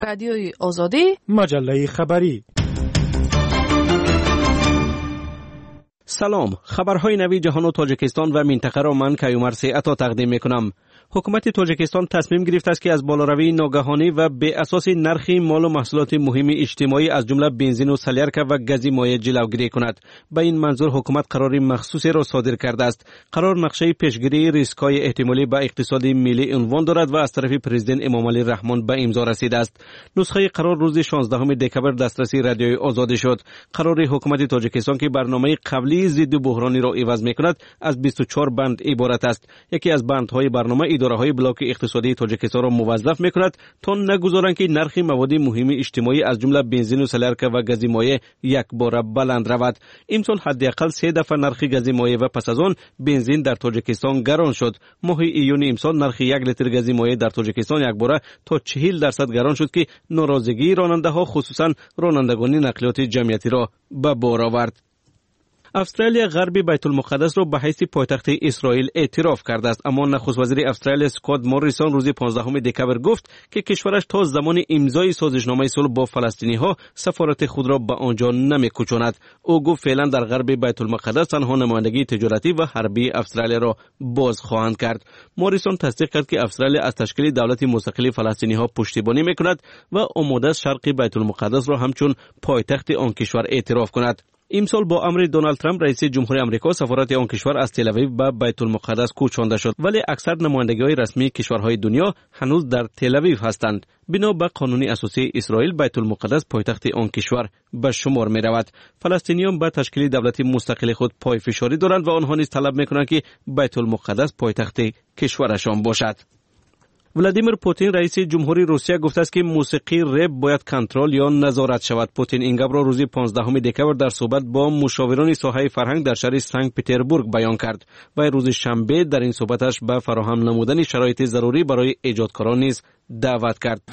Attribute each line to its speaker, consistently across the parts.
Speaker 1: رادیوی آزادی،
Speaker 2: مجله خبری.
Speaker 3: سلام، خبرهای نوی جهان و تاجیکستان و منطقه را من کیومرث عطا تقدیم میکنم. حکومت تاجیکستان تصمیم گرفته است که از بالاروی ناگهانی و به اساس نرخ مال و محصولات مهم اجتماعی از جمله بنزین و سلیرکه و گاز مایع جلوگیری کند. به این منظور حکومت قرار مخصوصی را صادر کرده است. قرار نقشه پیشگیری ریسک‌های احتمالی به اقتصاد ملی عنوان دارد و از طرف پرزیدنت امامعلی رحمان به امضا رسیده است. نسخه قرار روز 16 دکبر دسترسی رادیوی آزادی شد. قرار حکومت تاجیکستان که برنامه قبلی ضد بحرانی را عوض می‌کند از 24 بند عبارت است. یکی از بندهای برنامه اداره‌های بلاک اقتصادی تاجیکستان را موظف می‌کند تا نگذارند که نرخ مواد مهم اجتماعی از جمله بنزین و سلیرکه و گاز مایع یک بار بلند رود. امسال حداقل 3 دفعه نرخ گاز مایع و پس از آن بنزین در تاجیکستان گران شد. ماه ایون امسال نرخ 1 لیتر گاز مایع در تاجیکستان یک بار تا 40% گران شد که ناراضگی راننده‌ها خصوصا رانندگان نقلیات جمعیتی را به بار آورد. استرالیا غرب بیت المقدس را به حیث پایتخت اسرائیل اعتراف کرده است، اما نخست وزیر استرالیا اسکات موریسون روز 15 دکبر گفت که کشورش تا زمان امضای سازشنامه صلح با فلسطینی‌ها سفارت خود را به آنجا نمی‌کوشاند. او گفت فعلا در غرب بیت المقدس تنها نمایندگی تجارتی و حربی استرالیا را باز خواهند کرد. موریسون تصدیق کرد که استرالیا از تشکیل دولت مستقل فلسطینی‌ها پشتیبانی می‌کند و آماده است شرق بیت المقدس را همچون پایتخت آن کشور اعتراف کند. امسال با امر دونالد ترامپ رئیس جمهوری آمریکا سفارت آن کشور از تل آویو به بیت المقدس کوچانده شد، ولی اکثر نمایندگی‌های رسمی کشورهای دنیا هنوز در تل آویو هستند. بنا به قانون اساسی اسرائیل بیت المقدس پایتخت آن کشور به شمار می رود. فلسطینیان به تشکیل دولت مستقل خود پای فشاری دارند و آنها نیز طلب می‌کنند که بیت المقدس پایتخت کشورشان باشد. ولادیمیر پوتین رئیس جمهوری روسیه گفته است که موسیقی رپ باید کنترل یا نظارت شود. پوتین این گپ را روز 15 دکبر در صحبت با مشاوران ساحه فرهنگ در شهر سنت پترزبورگ بیان کرد و روز شنبه در این صحبتش به فراهم نمودن شرایط ضروری برای ایجادکاران نیز دعوت کرد.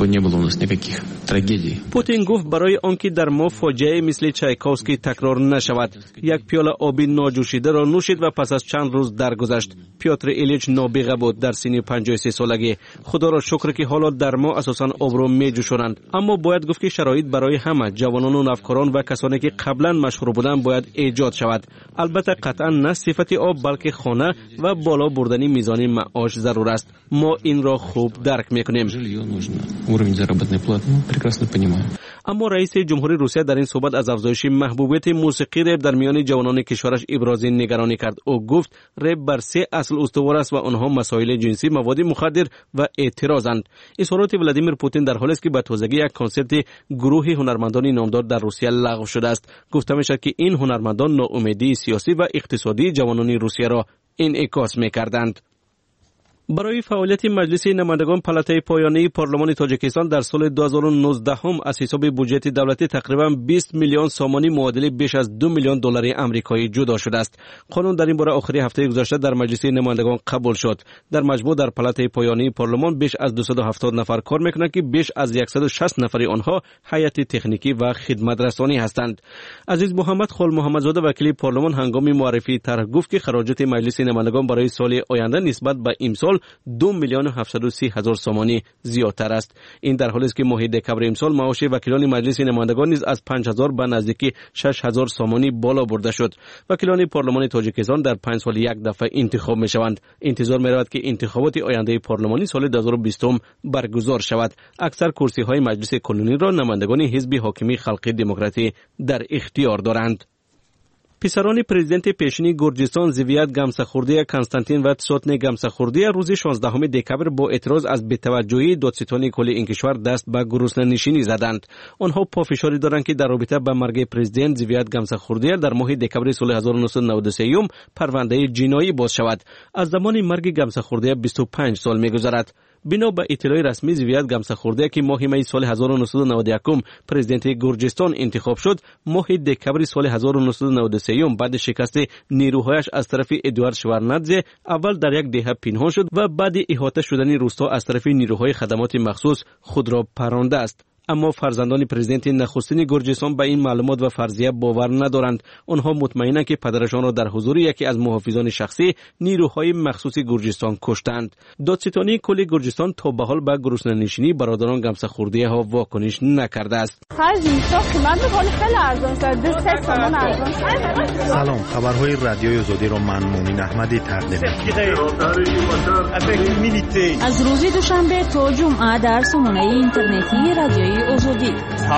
Speaker 3: پوتین گفت برای آنکه در ما فاجعه مثل چایکوفسکی تکرار نشود، یک پیاله آب ناجوشیده را نوشید و پس از چند روز درگذشت. پیوتر ایلیچ نابغه بود در سن 53 سالگی. خدا را شکر که حالا در ما اساساً آب را میجوشانند، اما باید گفت که شرایط برای همه جوانان و نوکران و کسانی که قبلا مشهور بودند باید ایجاد شود. البته قطعا نه صفت آب بلکه خانه و بالا بردن میزان معاش ضرور است. ما این را خوب درک میکنیم. اما رئیس جمهوری روسیه در این صحبت از افزایش محبوبیت موسیقی رپ در میان جوانان کشورش ابراز نگرانی کرد. او گفت رپ بر 3 اصل استوار است و آنها مسائل جنسی، مواد مخدر و اعتراضند. اظهارات ولادیمیر پوتین در حالی است که به تازگی یک کنسرت گروه هنرمندان نامدار در روسیه لغو شده است. گفته میشد که این هنرمندان ناامیدی سیاسی و اقتصادی جوانان روسیه را انعکاس میکردند. برای فعالیت مجلس نمایندگان پالاتای پایانی پارلمان تاجیکستان در سال 2019 از حساب بودجه دولتی تقریبا 20 میلیون سامانی معادل بیش از 2 میلیون دلار آمریکایی جدا شده است. قانون در این باره آخری هفته گذشته در مجلس نمایندگان قبول شد. در مجموع در پالاتای پایانی پارلمان بیش از 270 نفر کار میکنند که بیش از 160 نفر آنها هیئت تکنیکی و خدمت رسانی هستند. عزیز محمد خال محمدزاده وکیل پارلمان هنگام معرفی طرح گفت که خراجات مجلس نمایندگان برای سال آینده نسبت به امسال 2 میلیون و 730 هزار سامانی زیادتر است. این در حالی است که ماه دکبر امسال معاش وکیلان مجلس نمایندگان نیز از 5000 به نزدیک 6000 سامانی بالا برده شد. وکیلان پارلمان تاجیکستان در 5 سال یک دفعه انتخاب می شوند. انتظار می رود که انتخابات آینده پارلمانی سال 2020 برگزار شود. اکثر کرسی های مجلس کنونی را نمایندگان حزب حاکمی خلقی دموکراتی در اختیار دارند. پسران پرزیدنت پیشین گرجستان زویت گمسخوردی کنستانتین و تسوتن گمسخوردی روز 16 دکبر با اعتراض از بی‌توجهی دادستان کل این کشور دست به گرسنه‌نشینی زدند. آنها پافشاری دارند که در رابطه با مرگ پرزیدنت زویت گمسخوردی در ماه دکبر سال 1993 پرونده جنایی باز شود. از زمان مرگ گمسخوردی 25 سال می‌گذرد. بنا به اطلاع رسمی زویت گمسخوردی که ماه می سال 1991 پرزیدنت گرجستان انتخاب شد، ماه دکبر سال 1993 بعد شکست نیروهایش از طرف ادوارد شورنادزه اول در یک دهه پنهان شد و بعد احاطه شدن روستا از طرف نیروهای خدمات مخصوص خود را پرانده است. اما فرزندان پرزیدنت نخستین گرجستان به این معلومات و فرضیه باور ندارند. آنها مطمئنند که پدرشان را در حضور یکی از محافظان شخصی نیروهای مخصوص گرجستان کشتند. دادستانی کل گرجستان تا به حال به گرسنه‌نشینی برادران گمسخورده ها واکنش نکرده است.
Speaker 1: سلام، خبرهای رادیوی آزادی را من مومن احمدی تقدیم می‌کنم.
Speaker 2: از روز دوشنبه تا جمعه در سامانه اینترنتی رادیوی آزادی.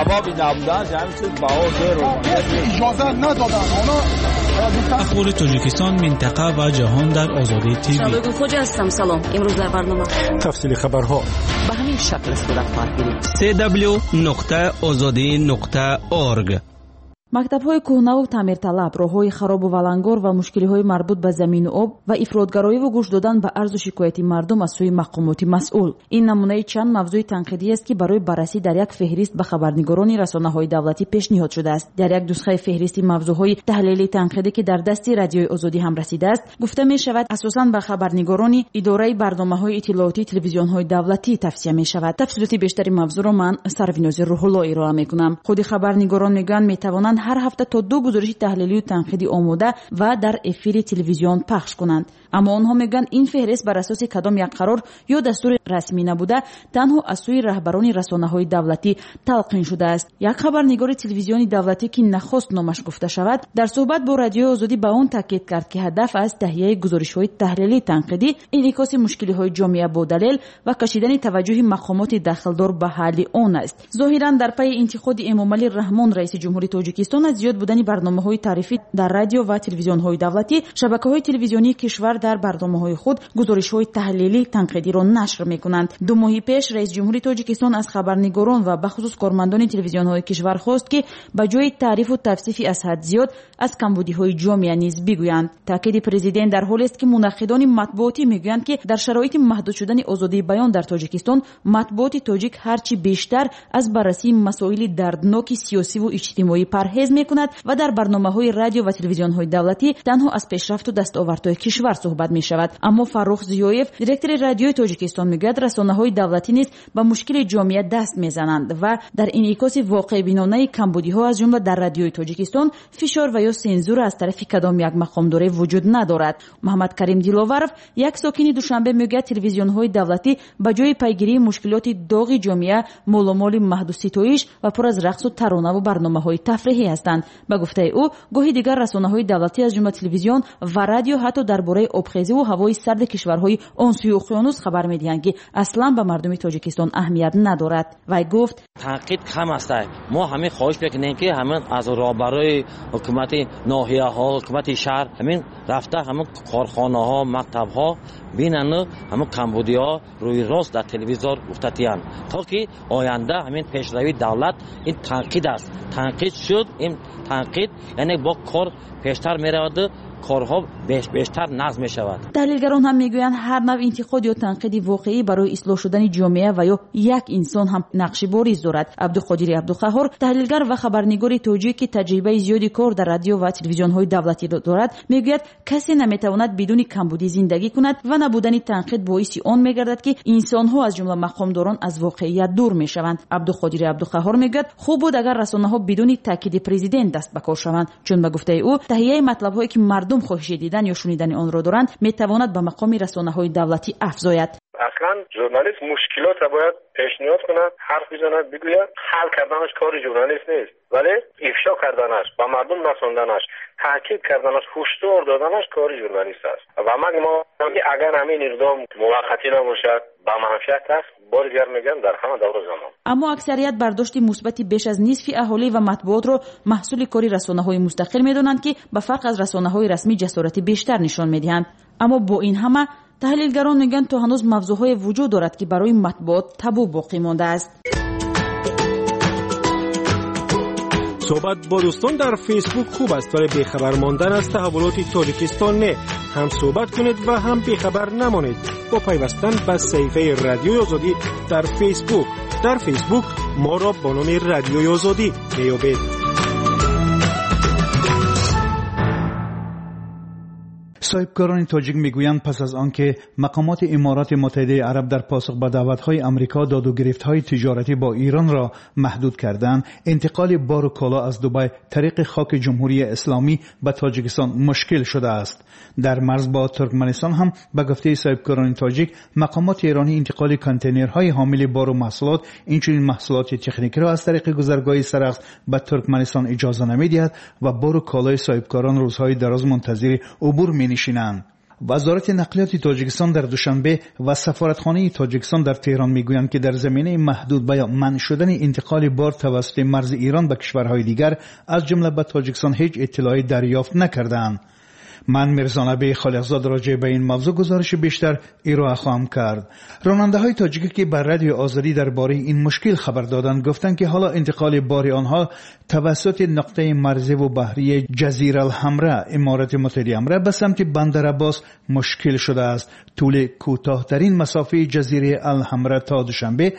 Speaker 4: اخبار تاجیکستان، منطقه و جهان در آزادی تیوی.
Speaker 2: شبکه خوجا هستم. سلام. امروز در برنامه
Speaker 1: تفصیل خبرها
Speaker 2: به همین شکل صورت خواهد گرفت.
Speaker 3: www.azadi.org.
Speaker 5: мактабҳои кӯҳнаву таъмирталаб, роҳҳои харобу валангор ва мушкилиҳои марбут ба замину об ва ифротгароиву гӯш додан ба арзу шикояти мардум аз сӯи мақомоти масъул. Ин намунаи чанд мавзӯи танқидӣ аст ки барои баррасӣ дар як феҳрист ба хабарнигорони расонаҳои давлатӣ пешниҳод шудааст. Дар як нусхаи феҳристи мавзӯъҳои таҳлилии танқидӣ ки дар дасти радиои озодӣ ҳам расидааст, гуфта мешавад асосан ба хабарнигорони идораи барномаҳои иттилоотии телевизионҳои давлатӣ тавсия мешавад. тафсилоти бештари мавзӯъро ман Сарвинози Рӯҳулло ироа мекунам. худи хабарнигорон мегӯянд метавонанд ҳар ҳафта то 2 гузориши таҳлилию танқидӣ омода ва дар эфири телевизион пахш кунанд. аммо онҳо мегӯянд ин феҳрист бар асоси кадом як қарор ё дастури расмӣ набуда, танҳо аз сӯи раҳбарони расонаҳои давлатӣ талқин шудааст. як хабарнигори телевизиони давлатӣ ки нахост номаш гуфта шавад, дар суҳбат бо радиои озодӣ ба он таъкид кард ки ҳадаф аз таҳияи гузоришҳои таҳлилии танқидӣ инъикоси мушкилиҳои ҷомеа бо далел ва кашидани таваҷҷӯҳи мақомоти дахлдор ба ҳалли он аст. зоҳиран дар пайи интиходи Эмомалӣ Раҳмон раиси ҷумҳури Тоҷикистон аз зиёд будани барномаҳои таърифӣ дар радио ва телевизионҳои давлатӣ, шабакаҳои телевизионии кишвар дар барномаҳои худ гузоришҳои таҳлилӣ танқидиро нашр мекунанд. 2 моҳи пеш раис ҷумҳури Тоҷикистон аз хабарнигорон ва бахусус кормандони телевизионҳои кишвар хост ки ба ҷои таърифу тавсифи аз ҳад зиёд аз камбудиҳои ҷомеа низ бигӯянд. таъкиди президент дар ҳолест ки мунаққидони матбуотӣ мегӯянд ки дар шароити маҳдуд шудани озодии баён дар Тоҷикистон матбуоти тоҷик ҳарчи бештар аз баррасии масоили дардноки сиёсиву иҷтимоӣ парҳез мекунад ва дар барномаҳои радио ва телевизионҳои давлатӣ танҳо аз пешрафту дастовардҳои кишвар суҳбат мешавад. аммо Фаррух Зиёев, директори радиои Тоҷикистон, мегӯяд расонаҳои давлатӣ низ ба мушкили ҷомеа даст мезананд ва дар инъикоси воқеъбинонаи камбудиҳо аз ҷумла дар радиои Тоҷикистон фишор ва ё сензура аз тарафи кадом як мақомдорӣ вуҷуд надорад. Муҳаммад Карим Диловаров, як сокини Душанбе, мегӯяд телевизионҳои давлатӣ ба ҷои пайгирии мушкилоти доғи ҷомеа моломоли маҳдуситоиш ва пур аз рақсу таронаву барномаҳои тафриҳӣ ҳастанд. ба гуфтаи ӯ, гоҳи дигар расонаҳои давлатӣ аз ҷумла телевизион ва радио ҳатто дар бораи обхезиву ҳавои сарди кишварҳои он сӯи уқёнус хабар медиҳанд ки аслан ба мардуми Тоҷикистон аҳамият надорад. вай гуфт:
Speaker 6: танқид кам аст. мо ҳамин хоҳиш мекунем ки ҳамин аз роҳбарои ҳукумати ноҳияҳо, ҳукумати шаҳр ҳамин рафта ҳамин корхонаҳо, мактабҳо бинанд ҳамин камбудиҳо рӯи рост дар телевизор гуфтатиянд, то ки оянда ҳамин пешравии давлат ин танқид аст. танқид шуд, ин танқид яъне бо кор пештар меравад, корҳо бештар назм мешавад.
Speaker 5: таҳлилгарон ҳам мегӯянд ҳар нав интиқод ё танқиди воқеӣ барои ислоҳ шудани ҷомеа ва ё як инсон ҳам нақши бориз дорад. Абдуқодири Абдуқаҳҳор, таҳлилгар ва хабарнигори тоҷик ки таҷрибаи зиёди кор дар радио ва телевизионҳои давлатӣ дорад, мегӯяд касе наметавонад бидуни камбудӣ зиндагӣ кунад ва набудани танқид боиси он мегардад ки инсонҳо аз ҷумла мақомдорон аз воқеият дур мешаванд. Абдуқодири Абдуқаҳҳор мегӯяд хуб буд агар расонаҳо бидуни таъкиди президент даст ба кор шаванд, чун ба гуфтаи ӯ таҳияи матлабҳое ки мардум хоҳиши дидан ё шунидани онро доранд метавонад ба мақоми расонаҳои давлатӣ афзояд.
Speaker 7: аслан журналист мушкилотро бояд пешниҳод кунад, ҳарф бизанад, бигӯяд. ҳал карданаш кори журналист нест, вале ифшо карданаш, ба мардум расонданаш, таъкид карданаш, ҳушдор доданаш кори журналист аст. ва ман агар ҳамин иқдом муваққатӣ набошад, ба манфиат аст. бори дигар мегӯям дар ҳама давру замон.
Speaker 5: аммо аксарият бардошти мусбати беш аз нисфи аҳолӣ ва матбуотро маҳсули кори расонаҳои мустақил медонанд ки ба фарқ аз расонаҳои расмӣ ҷасорати бештар нишон медиҳанд. аммо бо ин ҳама таҳлилгарон мегӯянд то ҳанӯз мавзӯъҳое вуҷуд дорад ки барои матбуот табу боқӣ мондааст.
Speaker 8: صحبت با دوستان در فیسبوک خوب است ولی بیخبر ماندن از تحولات تاجیکستان نه. هم صحبت کنید و هم بیخبر نمانید با پیوستن به صفحه رادیوی آزادی در فیسبوک. در فیسبوک ما را با نام رادیوی آزادی بیابید.
Speaker 9: صاحبکاران تاجیک میگویند پس از آنکه مقامات امارات متحده عرب در پاسخ به دعوت‌های آمریکا داد و گرفت‌های تجارتی با ایران را محدود کردند، انتقال بار و کالا از دبی طریق خاک جمهوری اسلامی به تاجیکستان مشکل شده است. در مرز با ترکمنستان هم به گفته صاحبکاران تاجیک، مقامات ایرانی انتقال کانتینرهای حامل بار و محصولات، اینچنین محصولات تکنیکی را از طریق گذرگاه سرخس به ترکمنستان اجازه نمی‌دهد و بار و کالای صاحبکاران روزهای دراز منتظر عبور می‌نشینند. وزارت نقلیات تاجیکستان در دوشنبه و سفارتخانه تاجیکستان در تهران میگویند که در زمینه محدود به منع شدن انتقال بار توسط مرز ایران به کشورهای دیگر از جمله به تاجیکستان هیچ اطلاعی دریافت نکردند. من میرزا نبی خالقزاد راجع به این موضوع گزارش بیشتر ارائه خواهم کرد. راننده های تاجیکی که بر رادیو آزادی درباره این مشکل خبر دادند گفتند که حالا انتقال بار آنها توسط نقطه مرزی و بحری جزیره الحمراء امارات متحده عرب به سمت بندر عباس مشکل شده است. طول کوتاه‌ترین مسافه جزیره الحمراء تا دوشنبه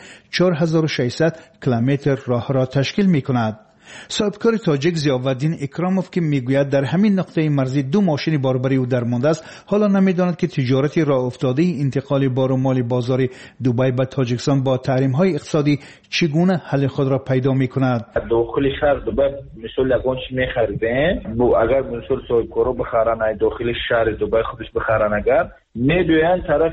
Speaker 9: 4600 کیلومتر راه را تشکیل می‌کند. صاحبکار تاجیک ضیاءالدین اکراموف که میگوید در همین نقطه مرزی 2 ماشین باربری او درمانده است، حالا نمیداند که تجارت راه افتاده انتقال بار و مال بازار دبی به تاجیکستان با تحریم‌های اقتصادی چگونه حل خود را پیدا می‌کند.
Speaker 10: داخل شهر دبی مثل اگه چی می‌خریدن، اگر مثل صاحبکارا بخرن داخل شهر دبی خودش بخرن، اگر میدوین طرف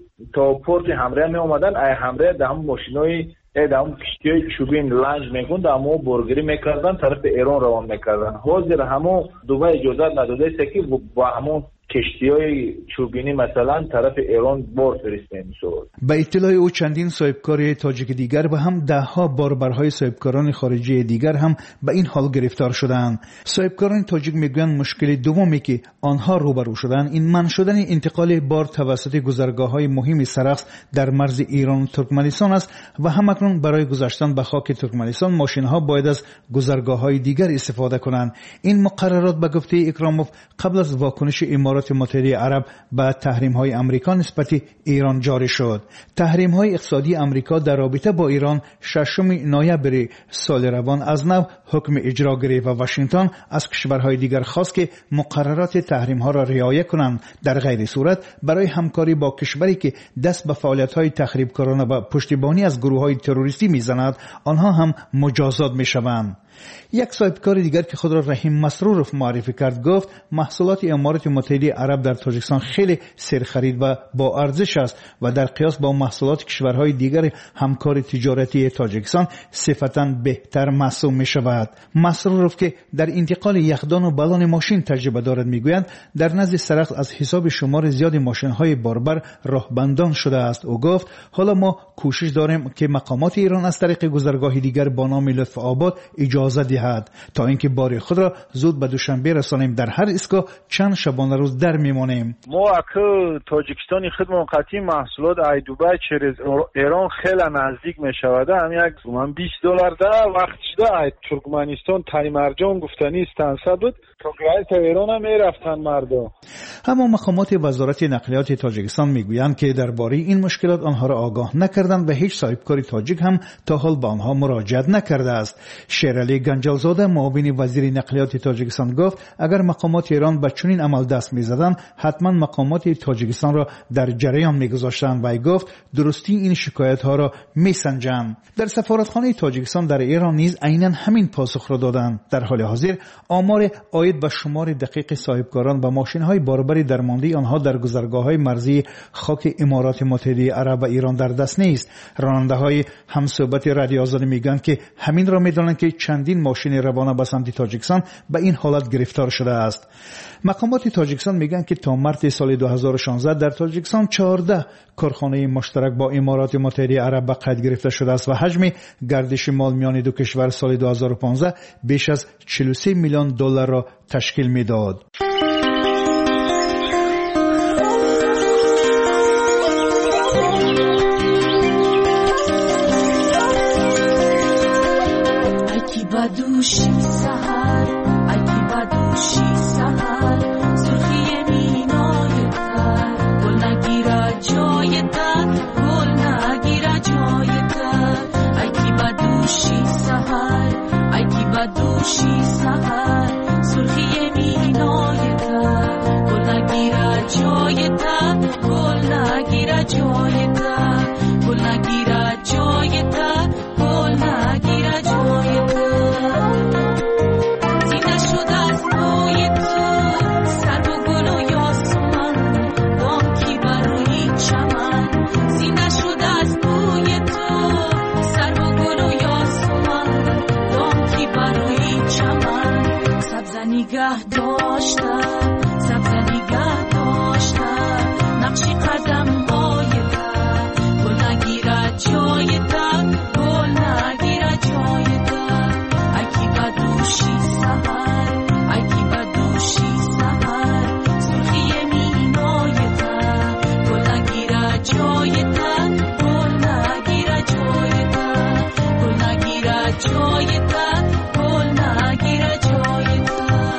Speaker 10: تا پورت همراه می اومدن، ای همراه دهم ماشینای ادام کشتیای چوبین لنج میکن دامو برگری میکردن طرف ایران روان میکردن. حاضر همو دبی اجازه نداده است که با همون کشتیای چوبینی مثلا طرف ایران بار فرسته میشود.
Speaker 9: به اطلاع او چندین صاحبکار تاجیک دیگر و هم دهها باربرهای صاحبکاران خارجی دیگر هم به این حال گرفتار شدند. صاحبکاران تاجیک میگویند مشکل دومی که آنها روبرو شدند این منع شدن انتقال بار توسط گذرگاه‌های مهم سرخس در مرز ایران و ترکمنستان است و همکنون برای گذشتن به خاک ترکمنستان ماشین‌ها باید از گذرگاه‌های دیگر استفاده کنند. این مقررات به گفته اکراموف قبل از واکنش امارات متحده عرب به تحریم‌های آمریکا نسبت ایران جاری شد. تحریم‌های اقتصادی آمریکا در رابطه با ایران 6 نوامبر سال روان از نو حکم اجرا گرفت و واشنگتن از کشورهای دیگر خواست که مقررات تحریم‌ها را رعایت کنند. در غیر صورت برای همکاری با کشوری که دست به فعالیت‌های تخریبکارانه و پشتیبانی از گروه‌های تروریستی می‌زند، آنها هم مجازات می‌شوند. یک صاحبکار دیگر که خود را رحیم مسروروف معرفی کرد گفت محصولات امارات متحده عرب در تاجیکستان خیلی سرخرید و با ارزش است و در قیاس با محصولات کشورهای دیگر همکار تجارتی تاجیکستان صفتاً بهتر محسوب می شود. مسروروف که در انتقال یخدان و بالون ماشین تجربه دارد میگویند در نزد سرخس از حساب شمار زیاد ماشین‌های باربر راهبندان شده است. او گفت حالا ما کوشش داریم که مقامات ایران از طریق گذرگاه دیگر با نام لطف آباد اجازه دهد تا اینکه بار خود را زود به دوشنبه رسانیم. در هر ایستگاه چند شبانه روز در میمانیم.
Speaker 11: ما اگه تاجیکستانی خدمت قطعی محصولات ای دبی چرز ایران خیلی نزدیک میشود، هم یک $20 ده وقتش ده ای ترکمنستان تای مرجان گفتنی استانسا بود تا ایران هم میرفتن مردم.
Speaker 9: اما مقامات وزارت نقلیات تاجیکستان میگویند که درباره این مشکلات آنها را آگاه نکردند و هیچ صاحبکار تاجیک هم تا حال به آنها مراجعت نکرده است. شیرعلی گنجالزاده معاون وزیر نقلیات تاجیکستان گفت اگر مقامات ایران به چنین عمل دست میزدند حتما مقامات تاجیکستان را در جریان میگذاشتند و گفت درستی این شکایت ها را میسنجند. در سفارتخانه تاجیکستان در ایران نیز عیناً همین پاسخ را دادند. در حال حاضر آمار آید به شمار دقیق صاحبکاران و ماشین های باربری درمانده آنها در گذرگاه های مرزی خاک امارات متحده عرب و ایران در دست نیست. راننده های همصحبت رادیو آزادی میگویند که همین را میدانند که چندین ماشین روانه به سمت تاجیکستان به این حالت گرفتار شده است. مقامات تاجیکستان میگن که تا مارس سال 2016 در تاجیکستان 14 کارخانه مشترک با امارات متحده عرب به قید گرفته شده است و حجم گردش مال میان دو کشور سال 2015 بیش از $43 میلیون را تشکیل میداد.
Speaker 12: بدوشی سحر اگه بدوشی سحر سرخی مینای تر گل نگیره جای تر گل نگیره جای تر اگه بدوشی سحر اگه بدوشی سحر سرخی مینای تر گل نگیره نگه داشته سبز نگه داشته نقشی قدم های ده گل نگیره جای ده گل نگیره جای ده اکی بدوشی سهر اکی بدوشی سهر سرخی مینای ده گل نگیره جای ده گل نگیره جای ده گل نگیره جای ده گل نگیره جای ده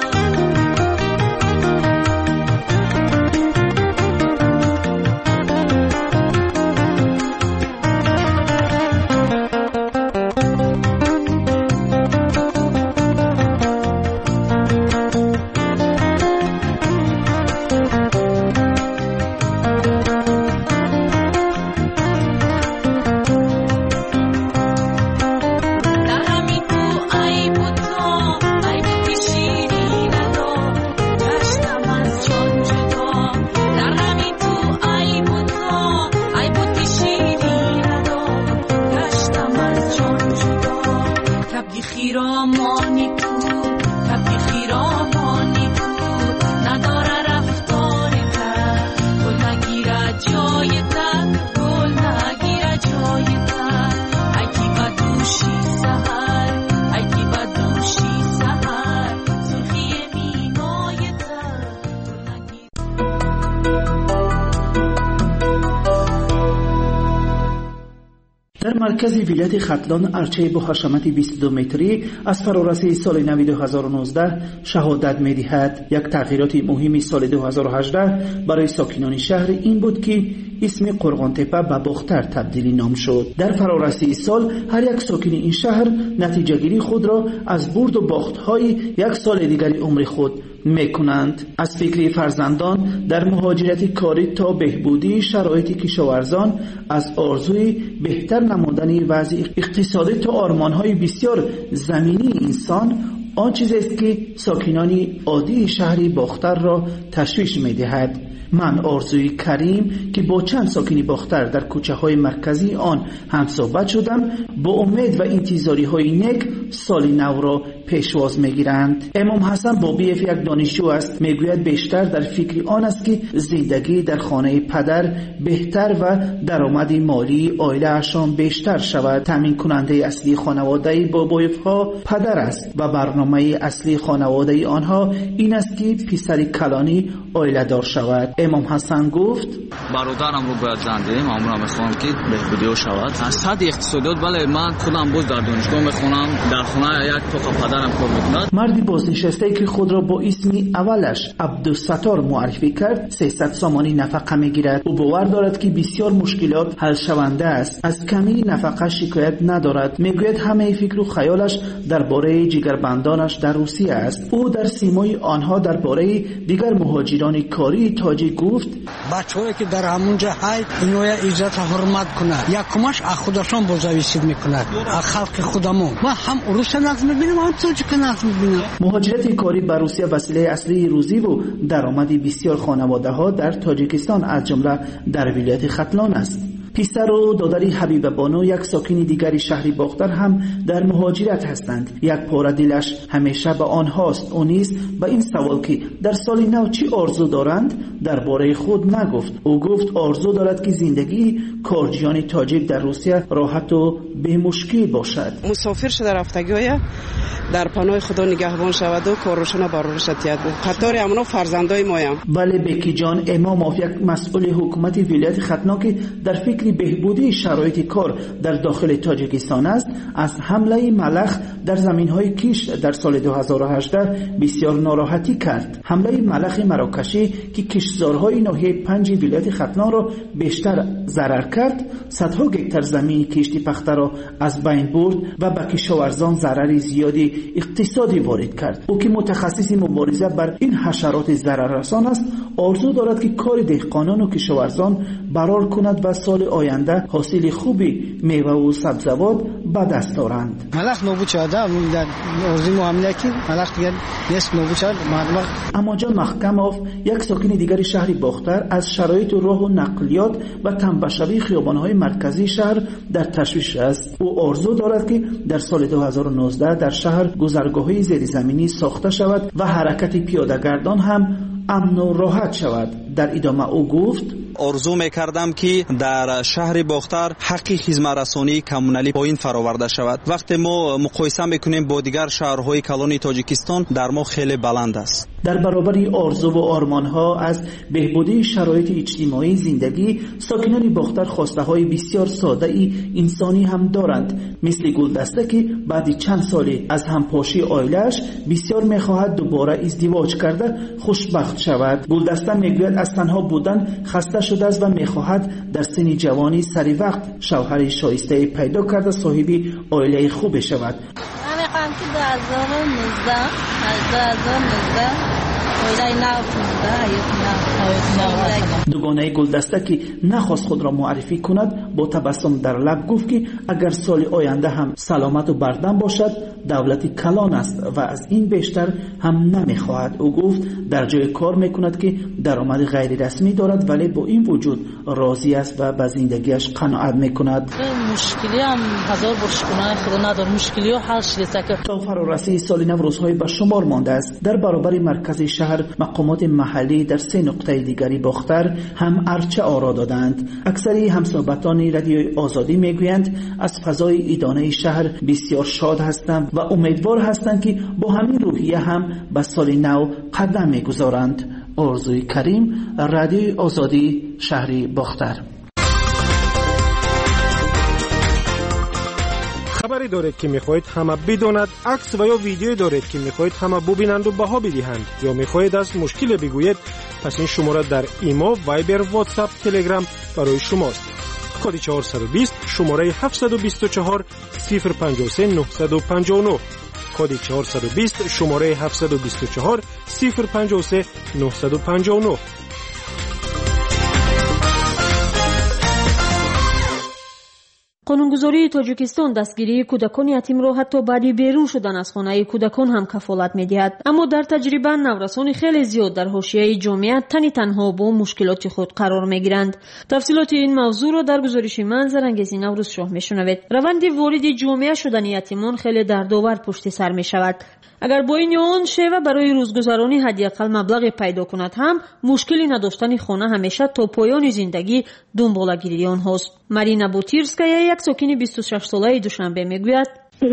Speaker 13: در مرکز ولایت ختلان ارچه با حشمت 22 متری از فرارسی سال نو 2019 شهادت می‌دهد. یک تغییرات مهم سال 2018 برای ساکنان شهر این بود که اسم قرغان تپه به باختر تبدیل نام شد. در فرارسی سال هر یک ساکن این شهر نتیجه گیری خود را از برد و باخت‌های یک سال دیگر عمر خود میکنند. از فکر فرزندان در مهاجرت کاری تا بهبودی شرایط کشاورزان، از آرزوی بهتر نمودن وضع اقتصادی تا آرمان‌های بسیار زمینی انسان، آن چیزی است که ساکنان عادی شهری باختر را تشویش می‌دهد. من آرزوی کریم که با چند ساکنی باختر در کوچه های مرکزی آن هم صحبت شدم، با امید و انتظاری های نیک سال نو را پیشواز میگیرند. امام حسن بابیف یک دانشجو است، میگوید بیشتر در فکر آن است که زندگی در خانه پدر بهتر و درآمد مالی عائله اشان بیشتر شود. تامین کننده اصلی خانواده بابیف ها پدر است و برنامه اصلی خانواده آنها این است که پسر کلانی عائله دار شود. امام حسن گفت
Speaker 14: برادرم رو باید زنده معمولا میخوام که بهبودی شود. از صد اقتصادیات بله من خودم باز در دانشگاه میخونم، در خانه یک توخ پدرم کار میکند.
Speaker 13: مردی بازنشسته که خود را با اسم اولش عبدالستار معرفی کرد 300 سامانی نفقه میگیرد. او باور دارد که بسیار مشکلات حل شونده است، از کمی نفقه شکایت ندارد. میگوید همه فکر و خیالش درباره جگربندانش در روسیه است. او در سیمای آنها درباره دیگر مهاجران کاری تاجیک گفت
Speaker 15: بچه‌ای که در همونجا هست اینو عزت حرمت کنه، یکمش از خودشون بازویسید میکنه، از خلق خودمون. ما هم روس نقض میبینیم هم تاجیک نقض میبینیم.
Speaker 13: مهاجرت کاری به روسیه وسیله اصلی روزی و درآمد بسیار خانواده ها در تاجیکستان از جمله در ولایت ختلان است. پسر و دادر حبیب بانو یک ساکن دیگری شهری باختر هم در مهاجرت هستند. یک پاره دلش همیشه به آنهاست. او نیز به این سوال که در سال نو چی آرزو دارند درباره خود نگفت. او گفت آرزو دارد که زندگی کارجیان تاجیک در روسیه راحت و به مشکل باشد.
Speaker 16: مسافر شده رفتگی در پناه خدا نگهبان شود و کارشون برارشت یاد بود. قطار امنا فرزندای مایم.
Speaker 13: بله بکی جان، امام یک مسئول حکومت ولایت ختلان که در فکر بهبودی شرایط کار در داخل تاجیکستان است، از حمله ملخ در زمین‌های کشت در سال 2018 بسیار ناراحتی کرد. حمله ملخ مراکشی که کشتزارهای ناحیه 5 ولایت ختلان را بیشتر ضرر کرد، صدها هکتار زمین کشتی پخته را از بین برد و به کشاورزان ضرر زیادی اقتصادی وارد کرد. او که متخصص مبارزه بر این حشرات ضرررسان است، آرزو دارد که کار دهقانان و کشاورزان برار کند و سال آینده حاصل خوبی میوه و سبزیجات به دست دارند.
Speaker 15: ملخ نابود شده در ارزی معامله که ملخ دیگر نصف نابود شد.
Speaker 13: اماجان محکموف یک ساکن دیگر شهر باختر از شرایط راه و نقلیات و تنبشوی خیابان‌های مرکزی شهر در تشویش است. او آرزو دارد که در سال 2019 در شهر گذرگاه‌های زیرزمینی ساخته شود و حرکت پیاده‌گردان هم امن و راحت شود. در ادامه او گفت:
Speaker 17: آرزو میکردم که در شهر باختر حق خدمت رسانی کمونالی پایین فراورده شود. وقتی ما مقایسه میکنیم با دیگر شهرهای کلان تاجیکستان در ما خیلی بلند است.
Speaker 13: در برابر آرزو و آرمانها از بهبودی شرایط اجتماعی زندگی، ساکنان باختر خواسته های بسیار ساده ای انسانی هم دارند، مثل گلدسته که بعد چند سال از همپاشی عائله‌اش بسیار میخواهد دوباره ازدواج کرده خوشبخت شود. گلدسته میگوید از تنها بودن خسته شده است و میخواهد در سن جوانی سری وقت شوهر شایسته پیدا کرده صاحب عائله خوب شود.
Speaker 18: میخوام که 2019
Speaker 13: دوگانه گلدسته که نخواست خود را معرفی کند با تبسم در لب گفت که اگر سال آینده هم سلامت و بردم باشد دولت کلان است و از این بیشتر هم نمیخواهد. او گفت در جای کار میکند که درآمد غیر رسمی دارد ولی با این وجود راضی است و به زندگیش قناعت میکند.
Speaker 18: مشکلی هم هزار برشکنه خدا ندار، مشکلی ها حل شده.
Speaker 13: تا فرارسی سال نو روزهای به شمار مانده است. در برابر مرکز شهر مقامات محلی در 3 نقطه دیگری باختر هم ارچه آرا دادند. اکثری همصحبتان رادیوی آزادی میگویند از فضای ادانه شهر بسیار شاد هستند و امیدوار هستند که با همین روحیه هم به سال نو قدم میگذارند. آرزوی کریم، رادیوی آزادی، شهر باختر.
Speaker 8: خبری دارید که میخواهید همه بداند، عکس و یا ویدیو دارید که میخواهید همه ببینند و بها بدهند، یا میخواهید از مشکل بگویید، پس این شماره در ایما، وایبر، واتساپ، تلگرام برای شماست. کد 420 شماره 724 053 959. کد 420 شماره 724 053 959.
Speaker 2: قانونگذاری تاجیکستان دستگیری کودکان یتیم را حتی بعد بیرون شدن از خانه کودکان هم کفالت می‌دهد، اما در تجربه نورسان خیلی زیاد در حاشیه جامعه تنها با مشکلات خود قرار می‌گیرند. تفصیلات این موضوع را در گزارش من زرنگیز نوروز شاه می‌شنوید. روند وارد جامعه شدن یتیمان خیلی دردآور پشت سر می‌شود. اگر با این آن شیوه برای روزگذرانی حداقل مبلغ پیدا کند هم مشکلی نداشتن خانه همیشه تا پایان زندگی دنبالگیری آنهاست. مارینا بوتیرسکایا یک ساکن 26 ساله دوشنبه میگوید: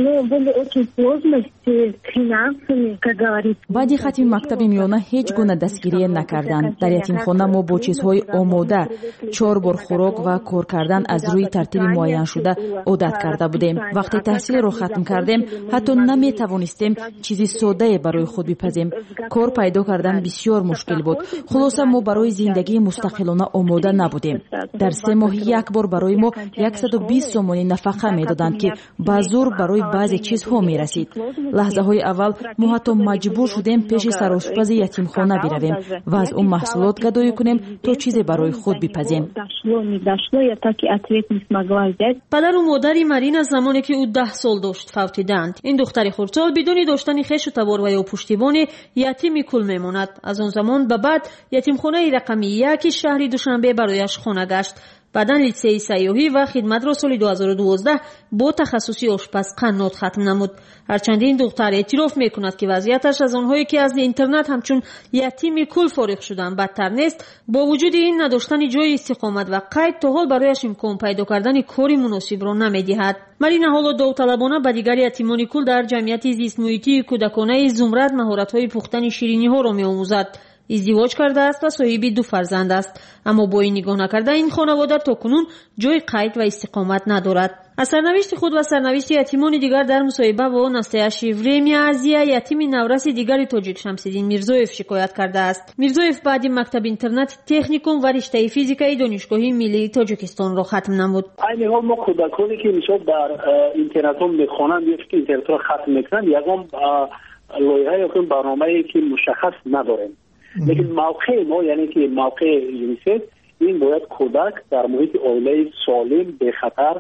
Speaker 5: баъди хатми мактаби миёна ҳеҷ гуна дастгирие накарданд. дар ятимхона мо бо чизҳои омода 4 бор хӯрок ва кор кардан аз рӯи тартиби муайяншуда одат карда будем. вақте таҳсилро хатм кардем ҳатто наметавонистем чизи соддае барои худ бипазем. кор пайдо кардан бисёр мушкил буд. хулоса мо барои зиндагии мустақилона омода набудем. дар 3 моҳ як бор барои мо 120 сомони нафақа медоданд ки ба зур барои баъзе чизҳо мерасид. лаҳзаҳои аввал мо ҳатто маҷбур шудем пеши сарошпази ятимхона биравем ва аз ӯ маҳсулот гадоӣ кунем то чизе барои худ бипазем.
Speaker 2: падару модари марина замоне ки ӯ 10 сол дошт фавтиданд. ин духтари хурдсол бидуни доштани хешу табор ва ё пуштивоне ятими кул мемонад. аз он замон ба баъд ятимхонаи рақами 1 шаҳри душанбе барояш хона гашт. баъдан литсеи сайёҳӣ ва хидматро соли 2012 бо тахассуси ошпаз қаннот хатм намуд. ҳарчанди ин духтар эътироф мекунад ки вазъияташ аз онҳое ки аз интернат ҳамчун ятими кул фориғ шуданд бадтар нест. бо вуҷуди ин надоштани ҷои истиқомат ва қайд то ҳол барояш имкон пайдо кардани кори муносибро намедиҳад. марина ҳоло довталабона ба дигар ятимони кул дар ҷамъияти зистмуҳитии кӯдаконаи зумрат маҳоратҳои пухтани шириниҳоро меомӯзад. ازدواج کرده است و صاحب 2 فرزند است، اما با این نگاه نکرده این خانواده تاکنون جای قید و استقامت ندارد. از سرنوشت خود و سرنوشت یتیمان دیگر در مصاحبه با ناستیا شیوریمی ازیا یتیم نورس دیگری تاجیک شمس‌الدین میرزویف شکایت کرده است. میرزویف بعد مکتب اینترنت تکنیکوم و رشته فیزیکای دانشگاه ملی تاجیکستان را ختم نمود.
Speaker 19: عین حال ما کودکانی که میشد در اینترنت هم میخوانند یا که اینترنت را ختم میکنند یگان لایحه یا برنامه‌ای که مشخص نداریم. لیکن موقع ما یعنی که موقع یونیسف این باید کودک در محیط عائله سالم به خطر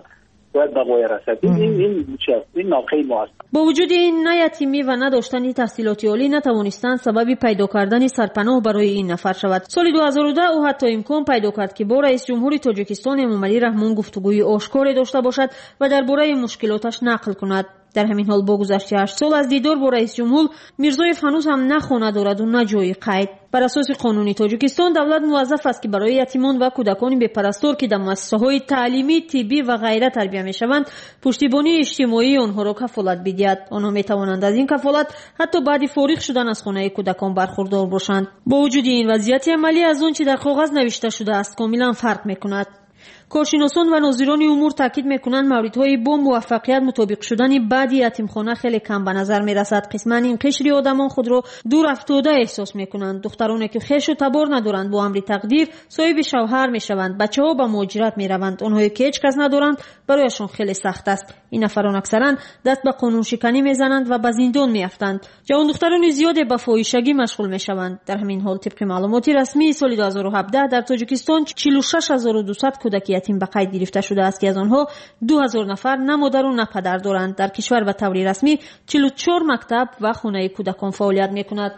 Speaker 19: باید به غایه رسد. این ناقه ما است.
Speaker 2: با وجود این نه یتیمی و نه داشتن تحصیلات عالی نتوانستند سبب پیدا کردن سرپناه برای این نفر شود. سال 2010 او حتی امکان پیدا کرد که با رئیس جمهور تاجیکستان امامعلی رحمون گفتگوی آشکاری داشته باشد و درباره مشکلاتش نقل کند. در همین حال با گذشت 8 سال از دیدار با رئیس جمهور، میرزویف هنوز هم نه خانه دارد و نه جای قید. بر اساس قانونی تاجیکستان دولت موظف است که برای یتیمان و کودکان بی‌پرستار که در مؤسسه‌های تعلیمی، طبی و غیره تربیت می‌شوند، پشتیبانی اجتماعی آنها را کفالت بدهد. آنها می‌توانند از این کفالت حتی بعد فارغ شدن از خانه کودکان برخوردار باشند. با وجود این وضعیت عملی از آنچه در کاغذ نوشته شده است کاملا فرق می‌کند. کارشناسان و ناظران امور تاکید میکنند موردهای با موفقیت مطابق شدن بعضی یتیمخانه خیلی کم به نظر میرسد. قسما این قشری آدمان خود را دور افتاده احساس میکنند. دخترانی که خویش و تبار ندارند با امر تقدیر صاحب شوهر میشوند. بچه‌ها به مهاجرت میروند. آنهایی که هیچ کس ندارند برایشان خیلی سخت است. این نفران اکثرا دست به قانون شکنی میزنند و به زندان میافتند. جوان دختران زیادی به فاحشگی مشغول میشوند. در همین حال طبق معلومات رسمی سال 2017 در تاجیکستان 46200 کودک یتیم به قید گرفته شده است که از آنها 2000 نفر نه مادر و نه پدر دارند. در کشور به طور رسمی 44 مکتب و خانه کودکان فعالیت میکند.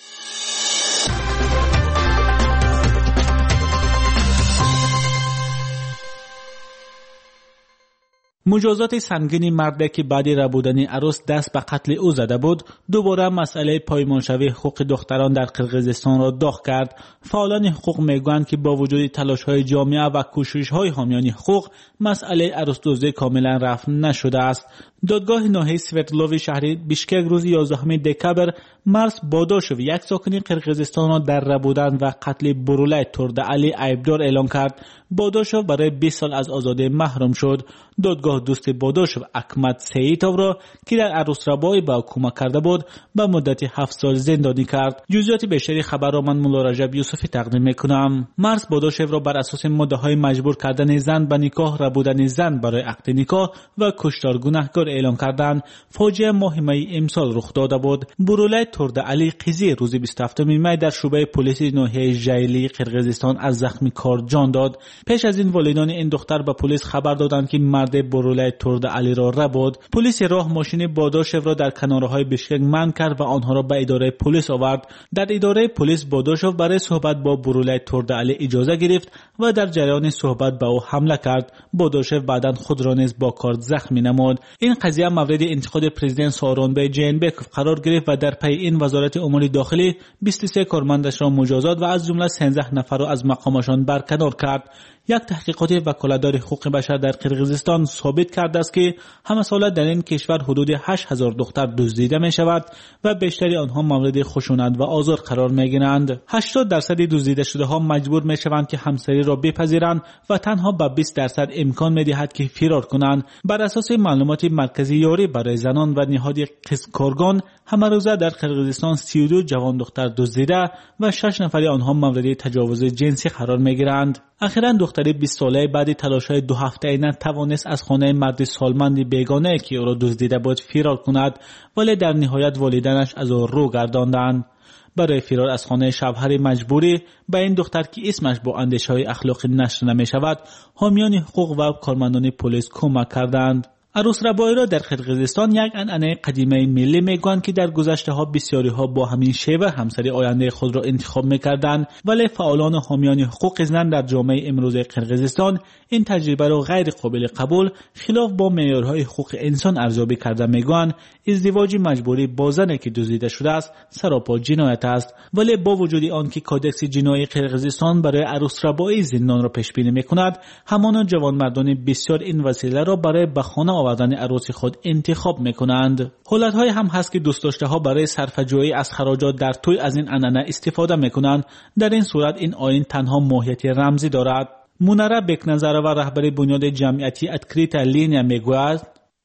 Speaker 4: مجازات سنگین مرد که بعد ربودن عروس دست به قتل او زده بود دوباره مسئله پایمانشوی حقوق دختران در قرقیزستان را داغ کرد. فعالان حقوق میگویند که با وجود تلاش‌های جامعه و کوشش‌های حامیان حقوق مسئله عروس‌دزدی کاملا رفع نشده است. دادگاه ناحیه سوردلوف شهری بیشکک روز 11 دکبر مرس باداشوف یک ساکن قرقیزستان را در ربودن و قتل برولای تردعلی عیبدار اعلان کرد. باداشوف برای 20 سال از آزادی محروم شد. دادگاه دوست باداشوف اکمت سییتوف را که در عروس ربایی به کمک کرده بود به مدت 7 سال زندانی کرد. جزئیات بیشتری خبر را من مولا رجب یوسفی تقدیم میکنم. مرس باداشوف را بر اساس مده‌های مجبور کردن زن به نکاح، ربودن زن برای عقد نکاح و کشتار گناهکار اعلام کردند. فاجعه ماه می امسال رخ داده بود. برولای تردعلی قیزی روز 27 می در شعبه پلیس ناحیه ژایلی قرقیزستان از زخم کار جان داد. پیش از این والدین این دختر به پلیس خبر دادند که مرد برولای تردعلی را ربود. پلیس راه ماشین باداشوف را در کنارهای بیشکک منع کرد و آنها را به اداره پلیس آورد. در اداره پلیس باداشوف برای صحبت با برولای تردعلی اجازه گرفت و در جریان صحبت به او حمله کرد. باداشوف بعداً خود را نیز با کارد زخمی نمود. این قضیه مورد انتقاد پرزیدنت سورونبای جینبکوف قرار گرفت و در پی این وزارت امور داخلی 23 کارمندش را مجازات و از جمله 13 نفر را از مقامشان برکنار کرد. یک تحقیقات وکالتدار حقوق بشر در قرقیزستان ثابت کرده است که همه ساله در این کشور حدود 8000 دختر دزدیده می شود و بیشتری آنها مورد خشونت و آزار قرار می گیرند. 80% دزدیده شده ها مجبور می شوند که همسری را بپذیرند و تنها به 20% امکان می دهد که فرار کنند. بر اساس معلومات مرکزی یاری برای زنان و نهاد قسکارگان همه روزه در قرقیزستان 32 جوان دختر دزدیده و 6 نفر آنها مورد تجاوز جنسی قرار می گیرند. اخیراً دختری 20 ساله بعد تلاش‌های 2 هفته‌ای نتوانست از خانه مرد سالمند بیگانه که او را دزدیده بود فرار کند، ولی در نهایت والدینش از او رو گرداندند. برای فرار از خانه شوهر مجبوری به این دختر که اسمش با اندیشه‌های اخلاقی نشر نمی‌شود، حامیان حقوق و کارمندان پلیس کمک کردند. عروس ربایی را در قرقیزستان یک عنعنه قدیمی ملی میگویند که در گذشته ها بسیاری ها با همین شیوه همسری آینده خود را انتخاب میکردند، ولی فعالان و حامیان حقوق زن در جامعه امروز قرقیزستان این تجربه را غیر قابل قبول خلاف با معیارهای حقوق انسان ارزیابی کرده میگویند ازدواج مجبوری با زنی که دزدیده شده است سراپا جنایت است. ولی با وجود آن که کودکس جنایی قرقیزستان برای عروس ربایی زندان را پیش بینی میکند، همان جوانمردان بسیار این وسیله را برای به خانه آوردن عروس خود انتخاب میکنند. حالت‌های هم هست که دوست داشته ها برای صرفه‌جویی از خراجات در توی از این عنعنه استفاده میکنند. در این صورت این آیین تنها ماهیت رمزی دارد. منره بکنظره و رهبر بنیاد جمعیتی اتکریتا لینیا میگوید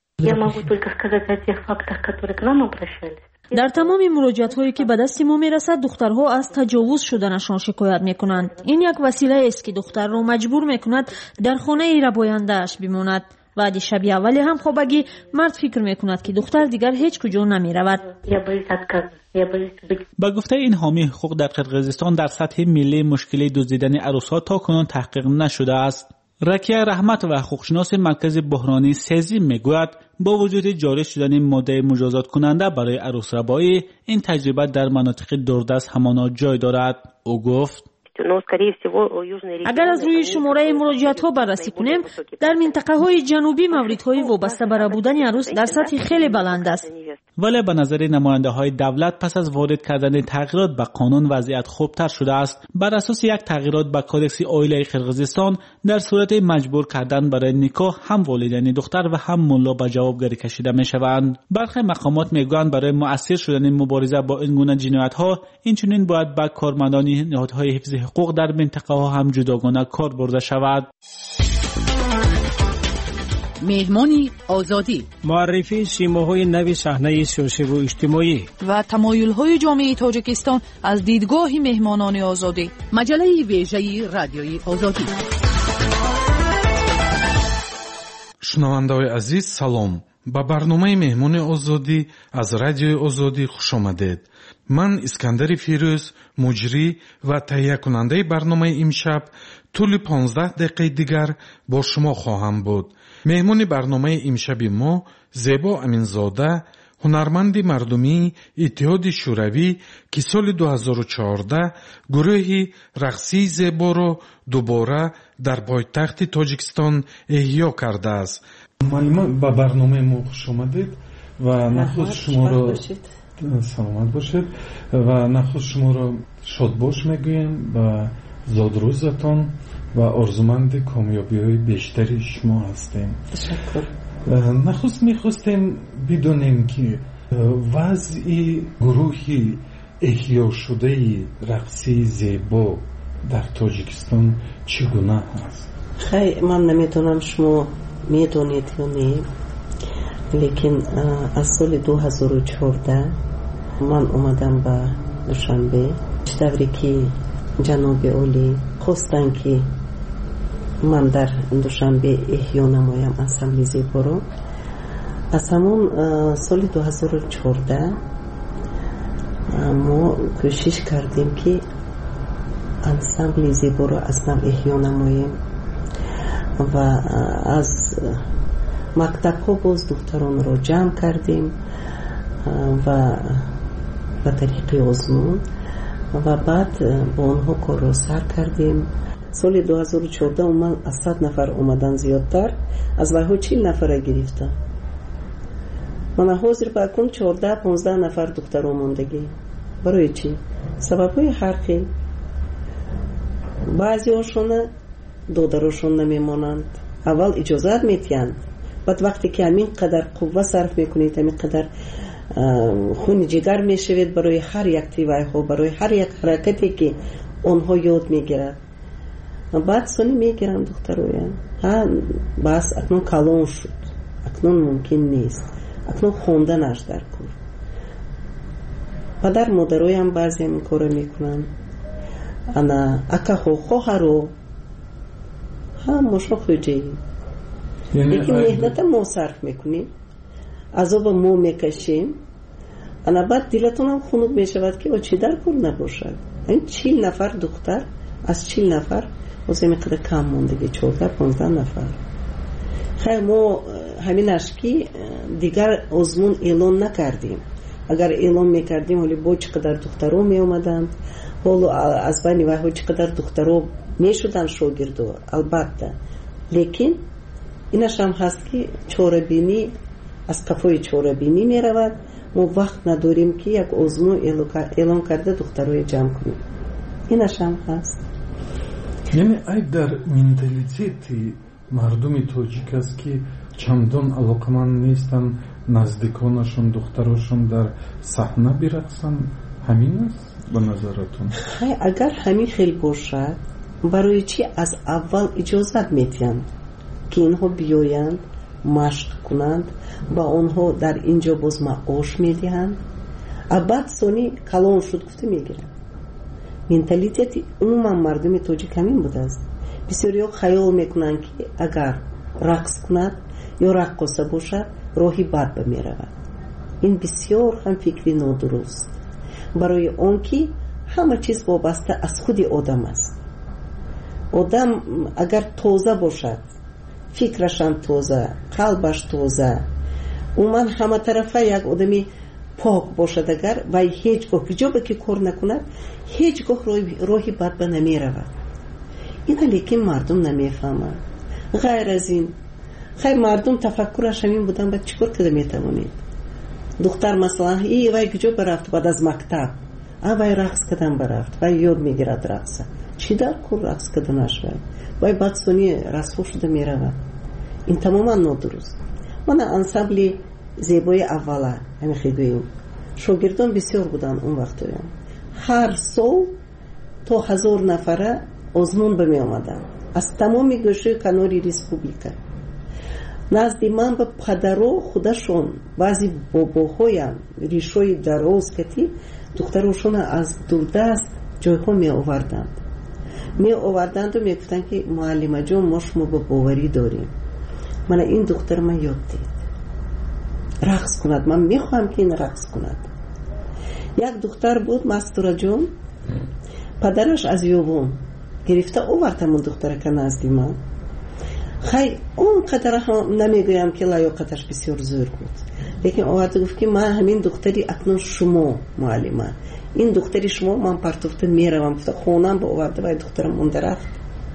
Speaker 2: در تمام مراجعات هایی که به دست ما میرسد دخترها از تجاوز شدنشان شکایت میکنند. این یک وسیله است که دختر را مجبور میکند در خانه رباینده اش بماند. بعد شب اولی هم خوابگی مرد فکر میکند که دختر دیگر هیچ کجا نمی رود.
Speaker 4: با گفته این حامی حقوق در قرقیزستان در سطح ملی مشکل دزدیدن عروس‌ها تا کنون تحقیق نشده است. رکیه رحمت و حقوقشناس مرکز بحرانی سزی میگوید با وجود جاری شدن ماده مجازات کننده برای عروس ربایی، این تجربه در مناطق دوردست همانا جای دارد. او گفت
Speaker 2: اگر از روی شماره مراجعات ها بررسی کنیم، در منطقه های جنوبی موردهای وابسته به بودن عروس در سطح خیلی بلند است.
Speaker 4: ولی به نظر نماینده های دولت پس از وارد کردن تغییرات به قانون وضعیت خوبتر شده است. بر اساس یک تغییرات به کودکس عائله قرقیزستان در صورت مجبور کردن برای نکاح هم والدین دختر و هم ملا به جوابگری کشیده می شوند. برخی مقامات میگویند برای مؤثر شدن مبارزه با این گونه جنایت ها اینچنین باید به کارمندان نهادهای حفظ حقوق در منطقه ها هم جداگانه کار برده شود.
Speaker 20: مهمانی آزادی،
Speaker 8: معرفی سیماهای نو صحنه سیاسی و اجتماعی
Speaker 20: و تمایل‌های جامعه تاجیکستان از دیدگاه مهمانان آزادی. مجله ویژه رادیوی آزادی.
Speaker 21: شنونده‌های عزیز سلام. با برنامه مهمانی آزادی از رادیوی آزادی خوش آمدید. من اسکندر فیروز مجری و تهیه کننده برنامه امشب طول 15 دقیقه دیگر با شما خواهم بود. مهمون برنامه امشب ما زیبا امینزاده، هنرمند مردمی اتحاد شوروی که سال 2014 گروه رقصی زیبا را دوباره در پایتخت تاجیکستان احیا کرده است. معلم با برنامه ما خوش آمدید و نخست شما را سلامت باشید و نخست شما را شاد باش میگویم و زاد روزتان و آرزومند کامیابی های بیشتری شما هستیم.
Speaker 5: تشکر.
Speaker 21: نخست میخواستیم بدونیم که وضع گروهی احیا شده رقصی زیبا در تاجیکستان چگونه هست؟
Speaker 22: خیلی من نمیتونم شما میدونید یا نه، لیکن از سال 2014 من اومدم به دوشنبه دوری که جناب عالی خواستن که من در دوشنبه احیا نمایم انسمبل زیبا رو. از همون سال 2014 ما کوشش کردیم که انسمبل زیبا رو اصلا احیا نماییم و از مکتب ها باز دختران رو جمع کردیم و به طریق آزمون و بعد با اونها کار رو سر کردیم. سال 2014 من از 100 نفر اومدن زیادتر از وحو 40 نفر گرفتم. من حاضر بکن 14-15 نفر دختر موندگی. برای چی؟ سبب های حرقی. بعضی هاشون دادرشون نمیمانند، اول اجازت میتیند، بعد وقتی که همین قدر قوه صرف میکنید، همین قدر خون جگر میشوید برای هر یک تیوای ها، برای هر یک حرکتی که اونها یاد میگیرد، بعد سونی میگیرن دخترویا. ها بس اکنون کلون شد، اکنون ممکن نیست، اکنون خوندنش در کار. پدر مادروی هم بعضی همین کار میکنن. انا اکا خواهرو هم مشا خوجی یکی مهنت ما صرف میکنیم، عذاب ما میکشیم، انا بعد دیلتون هم خونوب میشود که چی در کار نباشد. این 40 نفر دختر از 40 نفر واسه میقدر کم موندگی 14-15 نفر. خیلی ما همین اشکی دیگر آزمون اعلان نکردیم. اگر اعلان میکردیم ولی با چقدر دخترو می اومدن، حالا از بین وحو چقدر دخترو میشدن شاگردو البته، لیکن اینش هم هست که چاره‌بینی از قفای چاره‌بینی می رود. ما وقت نداریم که یک آزمون اعلان کرده دختروی جمع کنیم. اینش هم هست.
Speaker 21: یعنی ای در منتالیتی مردم تاجیک است که چندان علاقمند نیستن نزدیکانشون دختراشون در صحنه برقصن، همین است به نظرتون؟
Speaker 22: اگر همین خیلی باشد برای چی از اول اجازت میتیند که اینها بیایند مشق کنند، با اونها در اینجا باز معاش میدهند، بعد سونی کلان شد گفته میگیرند. منتالیتی عموما مردم تاجیک همین بوده است. بسیاری خیال میکنند که اگر رقص کند یا رقاصه باشد راهی بد بمیرود. این بسیار هم فکری نادرست، برای آن که همه چیز وابسته از خود آدم است. одам агар тоза бошад, фикрашам тоза, қалбаш тоза, уман ҳаматарафа як одами пок бошад, агар вай ҳеҷ гоҳ ҷобе ки кор накунад, ҳеҷ гоҳ роҳи бад ба намеравад. ина лекин мардум намефаҳмад. ғайр аз ин хай мардум тафаккураш ҳамин будан баъд чӣ кор карда метавонед? духтар масалан вай куҷо барафт баъд аз мактаб, вай рақс кардан барафт, вай ёд мегирад рақса. чӣ дар кор рақс карданаш вай баъд сони расхо шуда меравад. ин тамоман нодуруст. мана ансамбли зебои аввала ҳамихегӯем шогирдон бисёр буданд он вақтоям. ҳар сол то 1000 нафара озмун ба меомаданд аз тамоми гӯшаи канори республика. назди ман ба падаро худашон баъзи бобоҳоям ришои дароз кати духтарошона аз дурдаст ҷойҳо меоварданду мегуфтанд ки муаллимаҷон мо шумо ба боварӣ дорем. мана ин духтар ман ёд дид рақс кунад, ман мехоҳам ки ин рақс кунад. як духтар буд Мастураҷон, падараш аз ёбон гирифта овард ҳамон духтарака назди ман. хай он қадар намегӯям ки лаёқаташ бисёр зӯр буд, лекин оварда гуфт ки ман ҳамин духтари акнун шумо муаллима, ин духтари шумо, ман партофта меравам. хонам ба оварда вай духтарам монда рафт.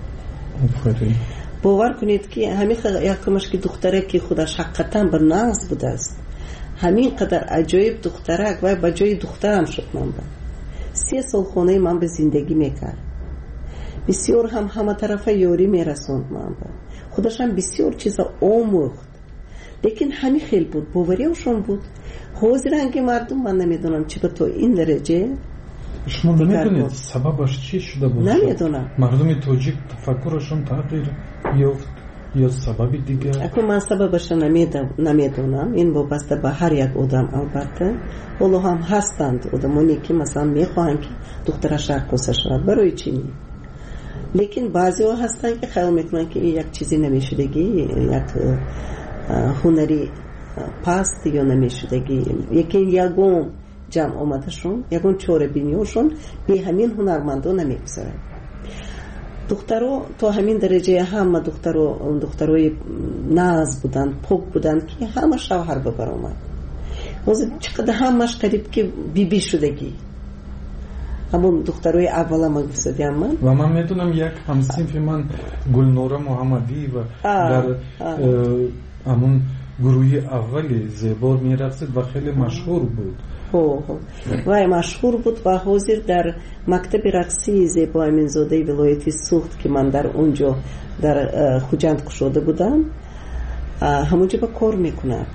Speaker 22: бовар кунед ки ҳамин якумаш ки духтаре ки худаш ҳақиқатан ба нағз будааст, ҳамин қадар аҷоиб духтарак вай ба ҷои духтарам шуд. ман ба 3 сол хонаи ман ба зиндагӣ мекард. бисёр ҳама тарафа ёрӣ мерасонд. ман ба худашам бисёр чиза омӯхт, лекин ҳамин хел буд, бовариашон буд. ҳозиранги мардум ман намедонам чӣ ба то ин дараҷа.
Speaker 21: шумо намедонед сабабаш чӣ шуда буд?
Speaker 22: намедонам.
Speaker 21: мардуми тоҷик тафаккурашон тағйир ёфт ё сабаби дигар?
Speaker 22: акун ман сабабаша намедонам. ин вобаста ба ҳар як одам. албатта ҳоло ҳам ҳастанд одамоне ки масалан мехоҳанд ки духтараш рақоса шавад. барои чӣ? лекин баъзеҳо ҳастанд ки хаёл мекунанд ки ин як чизи намешудагӣ, як ҳунари паст ё намешудагӣ. лекин ягон ҷамъ омадашон, ягон чорабиниёшон бе ҳамин ҳунармандон намегузарад. духтаро то ҳамин дараҷаи ҳама духтарои нағз буданд, пок буданд ки ҳама шавҳар бибаромад. ҳозир чӣ қадар ҳамаш қариб ки биби шудагӣ. ҳамон духтарои аввала ман гуфтадиам ман.
Speaker 21: ва ман медонам як ҳамсинфи ман Гулнора Муҳаммадиева дар ҳамон гурӯҳи аввали зебо мерақсид ва хеле машҳур буд. вай машҳур буд ва ҳозир дар мактаби рақсии Зебо Аминзодаи вилояти Суғд ки ман дар онҷо дар хуҷанд кушода будам, ҳамонҷо ба кор мекунад.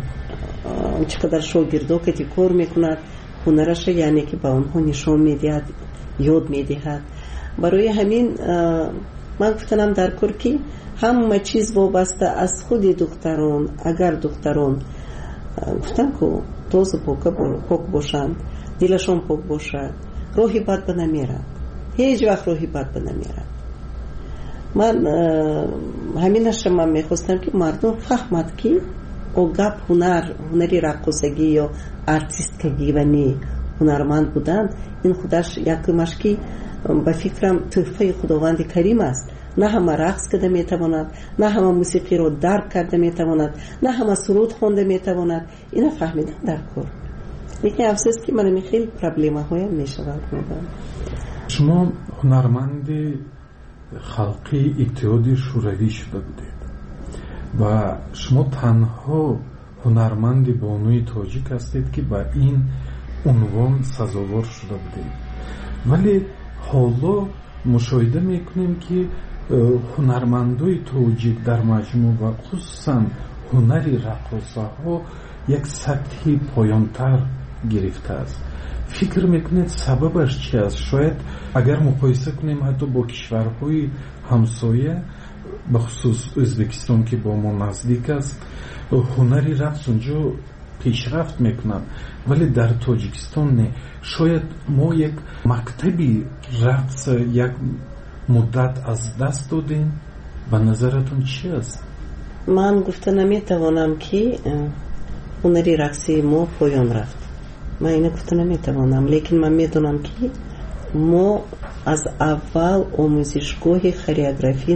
Speaker 21: чӣ қадар шогирдо кати кор мекунад, ҳунараша яъне ки ба онҳо нишон медиҳад, ёд медиҳад. барои ҳамин ман гуфтанам дар кор ки ҳама чиз вобаста аз худи духтарон. агар духтарон гуфтам ку тоза пок бошанд, дилашон пок бошад, роҳи бад ба намерад, ҳеҷ вақт роҳи бад ба намерад. ман ҳаминаша ман мехостам ки мардум фаҳмад ки гап ҳунари раққосагӣ ё артисткагӣ ва не ҳунарманд будан ин худаш якумаш ки ба фикрам тӯҳфаи худованди карим аст. на ҳама рақс карда метавонад, на ҳама мусиқиро дарк карда метавонад, на ҳама суруд хонда метавонад. ина фаҳмидан дар кор. лекин афсӯс ки манами хеле проблемаҳоям мешавад. шумо ҳунарманди халқи иттиҳоди шӯравӣ шуда будед ва шумо танҳо ҳунарманди бонуи тоҷик ҳастед ки ба ин унвон сазовор шуда будед. вале ҳоло мушоҳида мекунем ки ҳунармандои тоҷик дар маҷмӯъ ва хусусан ҳунари раққосаҳо як сатҳи поёнтар гирифтааст. фикр мекунед сабабаш чӣ аст? шояд агар муқоиса кунем ҳатто бо кишварҳои ҳамсоя, бахусус Ӯзбекистон ки бо мо наздик аст, ҳунари рақс унҷо пешрафт мекунад, вале дар Тоҷикистон не. шояд мо як мактаби рақс як муддат аз даст додем. ба назаратон чӣ аст?
Speaker 22: ман гуфта наметавонам ки ҳунари рақси мо поён рафт. ман ина гуфта наметавонам, лекин ман медонам ки ما از اول آموزشگاه خореографی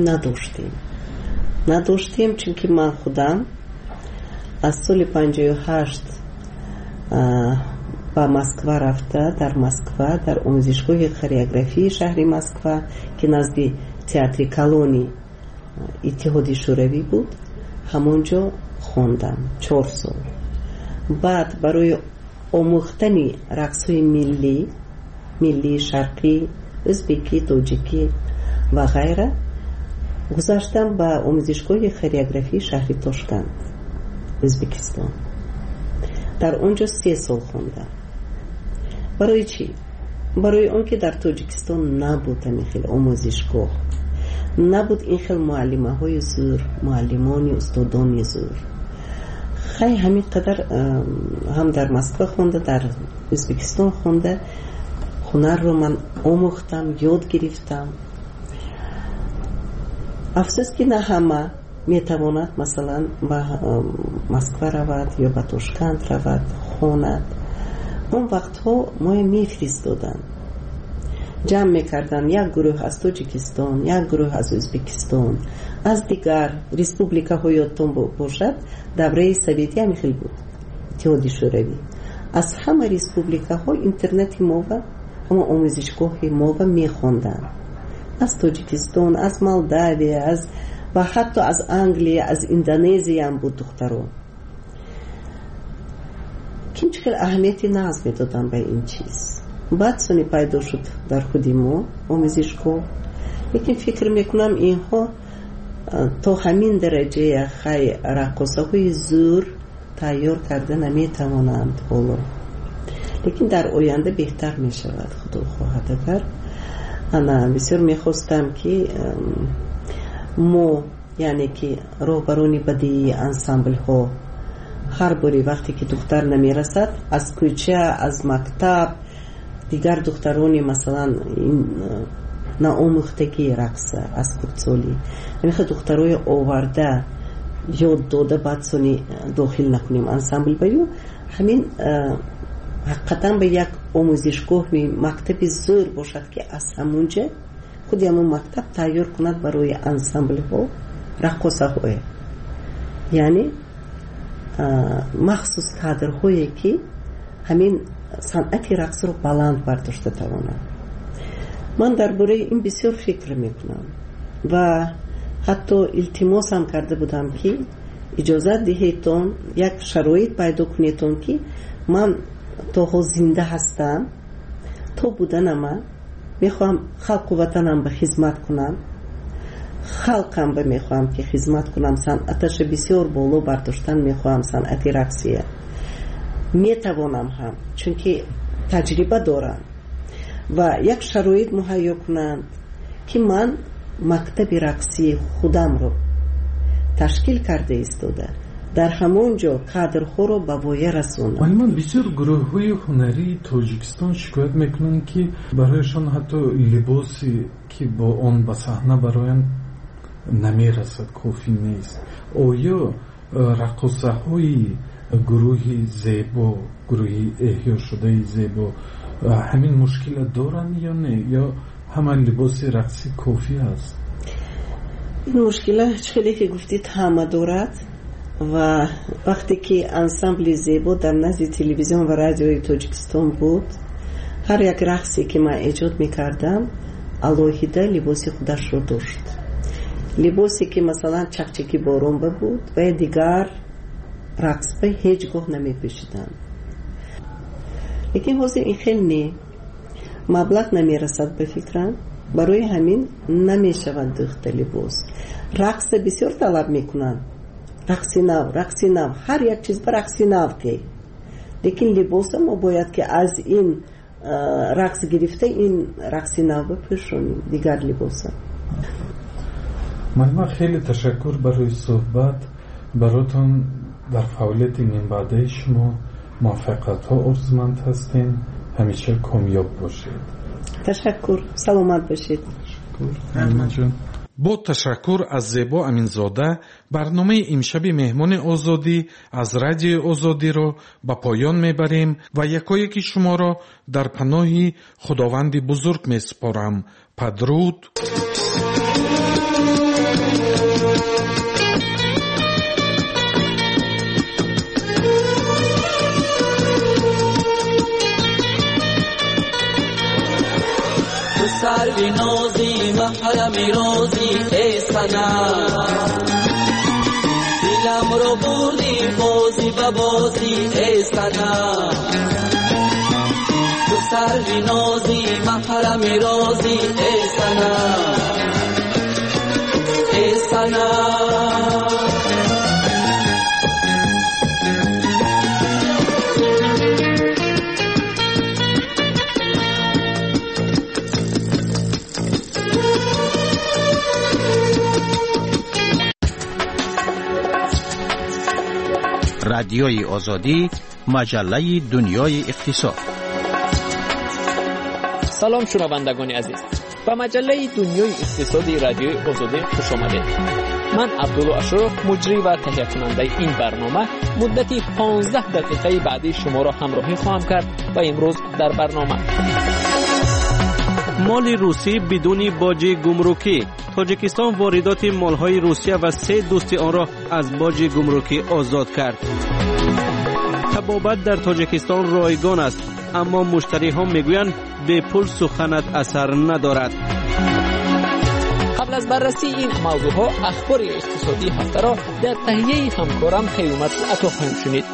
Speaker 22: نداشتیم چون که من خودم از سال 58 با مسکو رفته در مسکو در آموزشگاه خореографی شهر مسکو که نزدیک تئاتر کلونی اتحادیه شوروی بود همونجا خوندم 4 سال. بعد برای آموختن رقص‌های ملی شرقی، ازبکی، تاجیکی و غیره گذاشتم به آموزشگاه خореографی شهر تاشکند ازبکستان. در اونجا 3 سال خوندم. برای چی؟ برای اون که در تاجیکستان نبود این خیلی آموزشگاه، نبود این خیلی معلمه های زور، معلمانی استادانی زور. خیلی همین قدر هم در مسکو خونده، در ازبکستان خونده، هنر رو من آموختم، یاد گرفتم. افسوس که نه همه میتواند مثلا به مسکو رود یا به تاشکند رود خوند. اون وقت ها ما میفرستادن، جمع میکردن، یک گروه از تاجیکستان، یک گروه از ازبکستان، از دیگر ریسپوبلیکا های یادتون باشد دوره سوویتی هم خیلی بود، اتحادیه شوروی. از همه ریسپوبلیکا ها اینترنتی ما و همه آموزشگاه ما و میخوندن، از تاجیکستان، از مالداوی، از و حتی از انگلیه، از اندونزیا هم بود دختران. که چقدر اهمیتی ناز میدادن به این چیز. بعد سونی پیدا شد در خودی ما آموزشگاه. لیکن فکر میکنم اینها تا همین درجه خیلی رقاصه های زور تیار کرده نمیتوانند حالا. لیکن در آینده بهتر میشود خدا خواهد. اگر انا بسیار میخواستم که ما یعنی که راهبرانی بدی انسامبل ها هر باری وقتی که دختر نمیرسد از کوچه، از مکتب، دیگر دخترانی مثلا این ناآموختگی رقص از خودسالی نمیخواد دخترای آورده یاد داده بعد سونی داخل نکنیم انسامبل بیو. همین حقیقتا به یک آموزشگاه مکتب زور باشد که از همونجا خودی همون مکتب تیار کند برای انسامبل ها رقصه های، یعنی مخصوص کادرهایی که همین صنعت رقص رو بلند برداشته توانند. من درباره این بسیار فکر میکنم و حتی التماس هم کرده بودم که اجازه دهیتون یک شرایط پیدا کنیتون که من تا زنده هستم، تا بودنم میخوام خلق و وطنم به خدمت کنم، خلقم به میخوام که خدمت کنم، صنعتش بسیار بالا برداشتن میخوام، صنعت رقصیه میتوانم هم چون که تجربه دارم و یک شرایط مهیا کنند که من مکتب رقصی خودم رو تشکیل کرده ایستاده در همونجا کادرها رو به وایه رسونم.
Speaker 21: ولی من بسیار گروه های هنری تاجیکستان شکایت میکنن که برایشان حتی لباسی که با آن به صحنه براین نمیرسد، کافی نیست. آیا رقصه های گروه زیبا، گروه احیا شده زیبا همین مشکل دارن یا نه، یا همه لباس رقصی کافی است؟
Speaker 22: این مشکل خیلی که گفتید همه دارد و وقتی که انسامبل زیبا در نزد تلویزیون و رادیوی تاجیکستان بود، هر یک رقصی که من ایجاد میکردم علاوه لباس خودش رو داشت. لباسی که مثلا چکچکی بارون بود و دیگر رقص به هیچگاه نمی پوشیدن. لیکن حاضر این خیلی مبلغ نمی رسد به فکرم، برای همین نمی شود دخت لباس. رقص بسیار طلب می کنن، رقصی نو، هر یک چیز به رقصی نو که، لیکن لباس ما باید که از این رقص گرفته این رقصی نو بپوشونیم دیگر لباس.
Speaker 21: من خیلی تشکر برای صحبت. براتون در فعالیت نیم بعده شما موفقیت ها ارزمند هستین. همیشه کامیاب باشید.
Speaker 22: تشکر. سلامت باشید.
Speaker 21: تشکر. با تشکر از زیبا امینزاده برنامه امشب مهمان آزادی از رادیو آزادی را به پایان میبریم و یکایک شما را در پناه خداوند بزرگ میسپارم. پدرود.
Speaker 1: سروی نازی محرم رازی ای سنم دلم رو بردی بازی و بازی ای سنم تو سروی نازی محرم رازی ای سنم ای سنم
Speaker 3: رادیوی آزادی، مجله دنیای اقتصاد.
Speaker 23: سلام شنوندگان عزیز، به مجله دنیای اقتصادی رادیوی آزادی خوش آمدید. من عبدالله اشرف، مجری و تهیه کننده این برنامه، مدتی 15 دقیقه بعدی شما را همراهی خواهم کرد و امروز در برنامه:
Speaker 24: مال روسی بدون باج گمرکی. تاجیکستان واردات مالهای روسیه و 3 دوست آن را از باج گمرکی آزاد کرد. طبابت در تاجیکستان رایگان است، اما مشتری ها میگویند به پول سخنت اثر ندارد.
Speaker 23: قبل از بررسی این موضوع ها، اخبار اقتصادی هفته را در تهیه همکارم قیومت عطا خواهیم شنید.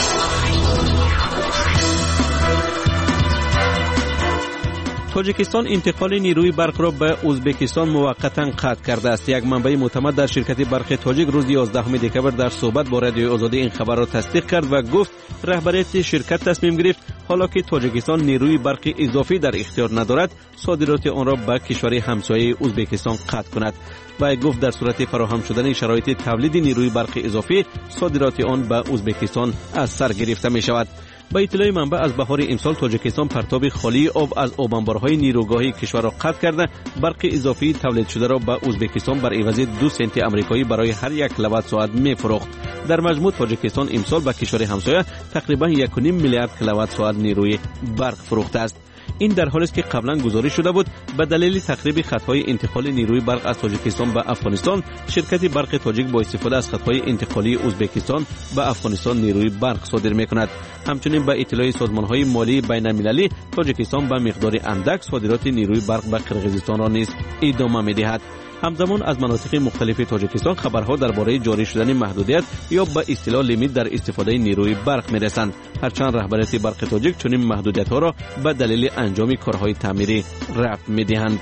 Speaker 24: تاجیکستان انتقال نیروی برق را به ازبکستان موقتا قطع کرده است. یک منبع معتمد در شرکت برق تاجیک روز 11 دکبر در صحبت با رادیو آزادی این خبر را تصدیق کرد و گفت رهبریت شرکت تصمیم گرفت حالا که تاجیکستان نیروی برق اضافی در اختیار ندارد، صادرات آن را به کشور همسایه ازبکستان قطع کند. و گفت در صورت فراهم شدن شرایط تولید نیروی برق اضافی، صادرات آن به ازبکستان از سر گرفته می شود. با اطلاع منبع از بهار امسال تاجیکستان پرتاب خالی آب از آبانبارهای نیروگاهی کشور را قطع کرده، برق اضافی تولید شده را به ازبکستان بر عوض 2 سنت آمریکایی برای هر 1 کیلووات ساعت می‌فروخت. در مجموع تاجیکستان امسال به کشور همسایه تقریبا 1.5 میلیارد کیلووات ساعت نیروی برق فروخته است. این در حالی است که قبلا گزارش شده بود به دلیل تخریب خطهای انتقال نیروی برق از تاجیکستان به افغانستان، شرکت برق تاجیک با استفاده از خطهای انتقالی ازبکستان به افغانستان نیروی برق صادر می‌کند. همچنین به اطلاع سازمان‌های مالی بین‌المللی، تاجیکستان به مقدار اندک صادرات نیروی برق به قرقیزستان را نیز ادامه می‌دهد. همزمان از مناطق مختلف تاجیکستان خبرها درباره جاری شدن محدودیت یا به اصطلاح لیمیت در استفاده نیروی برق می‌رسند، هرچند رهبریت برق تاجیک چنین محدودیت‌ها را به دلیل انجام کارهای تعمیری رفع می‌دهند.